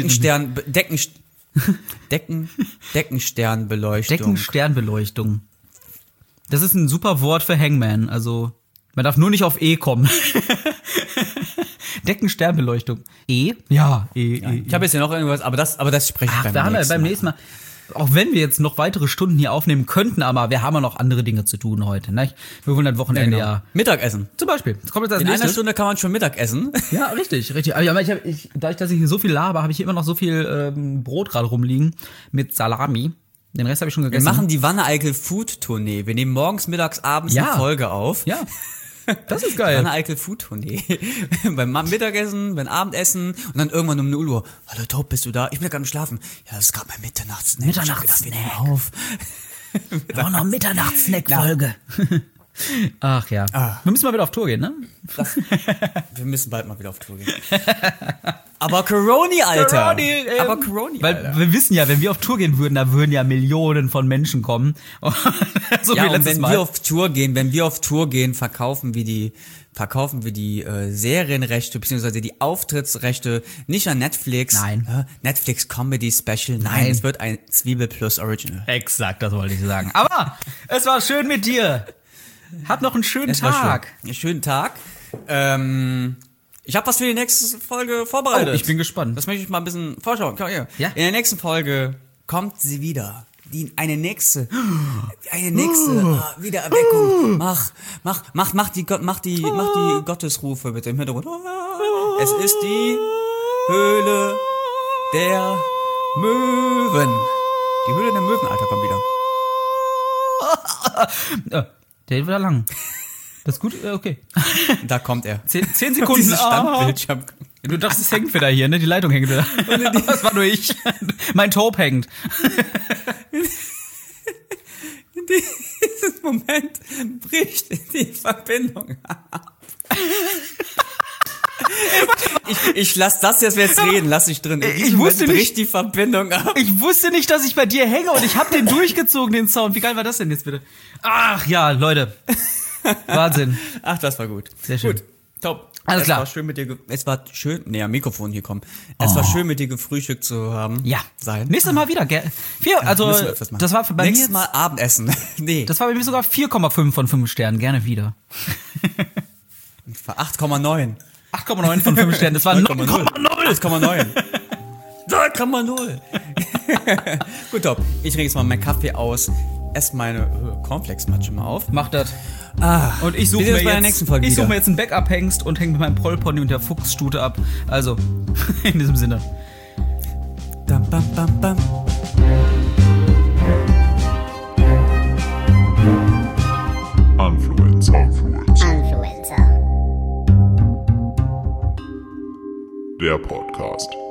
Deckensternbeleuchtung. Deckensternbeleuchtung. Das ist ein super Wort für Hangman. Also man darf nur nicht auf E kommen. Deckensternbeleuchtung. E? Ja, E. Ja, ich habe jetzt hier noch irgendwas, aber das spreche ich beim nächsten Mal. Auch wenn wir jetzt noch weitere Stunden hier aufnehmen könnten, aber wir haben ja noch andere Dinge zu tun heute, ne? Wir wollen das Wochenende ja. Mittagessen. Zum Beispiel. Das kommt jetzt als In nächstes. einer Stunde kann man schon Mittag essen. Ja, richtig. Aber dadurch, dass ich hier so viel laber, habe ich hier immer noch so viel Brot gerade rumliegen mit Salami. Den Rest habe ich schon gegessen. Wir machen die Wanne-Eickel-Food-Tournee. Wir nehmen morgens, mittags, abends eine Folge auf. Ja. Das ist geil. Wanne-Eickel-Food-Tournee. Beim Mittagessen, beim Abendessen und dann irgendwann um 0 Uhr. Hallo Taub, bist du da? Ich bin gerade am Schlafen. Ja, das ist gerade mein Mitternachtssnack. Mitternachtssnack. Auf. Auch noch Mitternachtssnack-Folge. Ach ja. Wir müssen mal wieder auf Tour gehen, ne? Wir müssen bald mal wieder auf Tour gehen. Aber Coroni, Alter. Aber Coroni, Weil wir wissen ja, wenn wir auf Tour gehen würden, da würden ja Millionen von Menschen kommen. So ja, wie letztes Mal. Wenn wir auf Tour gehen, verkaufen wir die Serienrechte beziehungsweise die Auftrittsrechte nicht an Netflix. Nein. Netflix Comedy Special. Nein, es wird ein Zwiebel Plus Original. Exakt, das wollte ich sagen. Aber es war schön mit dir. Hab noch einen schönen Tag. Einen schönen Tag. Ich habe was für die nächste Folge vorbereitet. Oh, ich bin gespannt. Das möchte ich mal ein bisschen vorschauen. Komm, hier. Ja? In der nächsten Folge kommt sie wieder. Eine nächste Wiedererweckung. Mach die Gottesrufe bitte im Hintergrund. Es ist die Höhle der Möwen. Die Höhle der Möwen, Alter, kommt wieder. Der wird lang. Das ist gut, okay. Da kommt er. 10 Sekunden. Standbildschirm. Du dachtest, es hängt wieder hier, ne? Die Leitung hängt wieder. Das war nur ich. Mein Taub hängt. In diesem Moment bricht die Verbindung ab. Ich lass das jetzt reden, lass dich drin. Ich wusste nicht, bricht die Verbindung ab. Ich wusste nicht, dass ich bei dir hänge und ich hab den durchgezogen, den Sound. Wie geil war das denn jetzt bitte? Ach ja, Leute. Wahnsinn. Ach, das war gut. Sehr schön. Gut, top. Alles klar. Es war schön, am Mikrofon hier kommen. Es war schön, mit dir gefrühstückt zu haben. Ja. Sein. Nächstes Mal wieder, gell? Das war bei Nächstes Mal Abendessen. Nee. Das war bei mir sogar 4,5 von 5 Sternen. Gerne wieder. 8,9. 8,9 von 5 Sternen. Das war 9,0. 8,9. 9,0. Gut, top. Ich trinke jetzt mal meinen Kaffee aus. Ess meine Cornflakes-Matsche mal auf. Mach das. Und ich suche mir jetzt einen Backup-Hengst und hänge mit meinem Prollpony und der Fuchsstute ab. Also, in diesem Sinne. Dam, bam, bam, bam. Influencer. Der Podcast.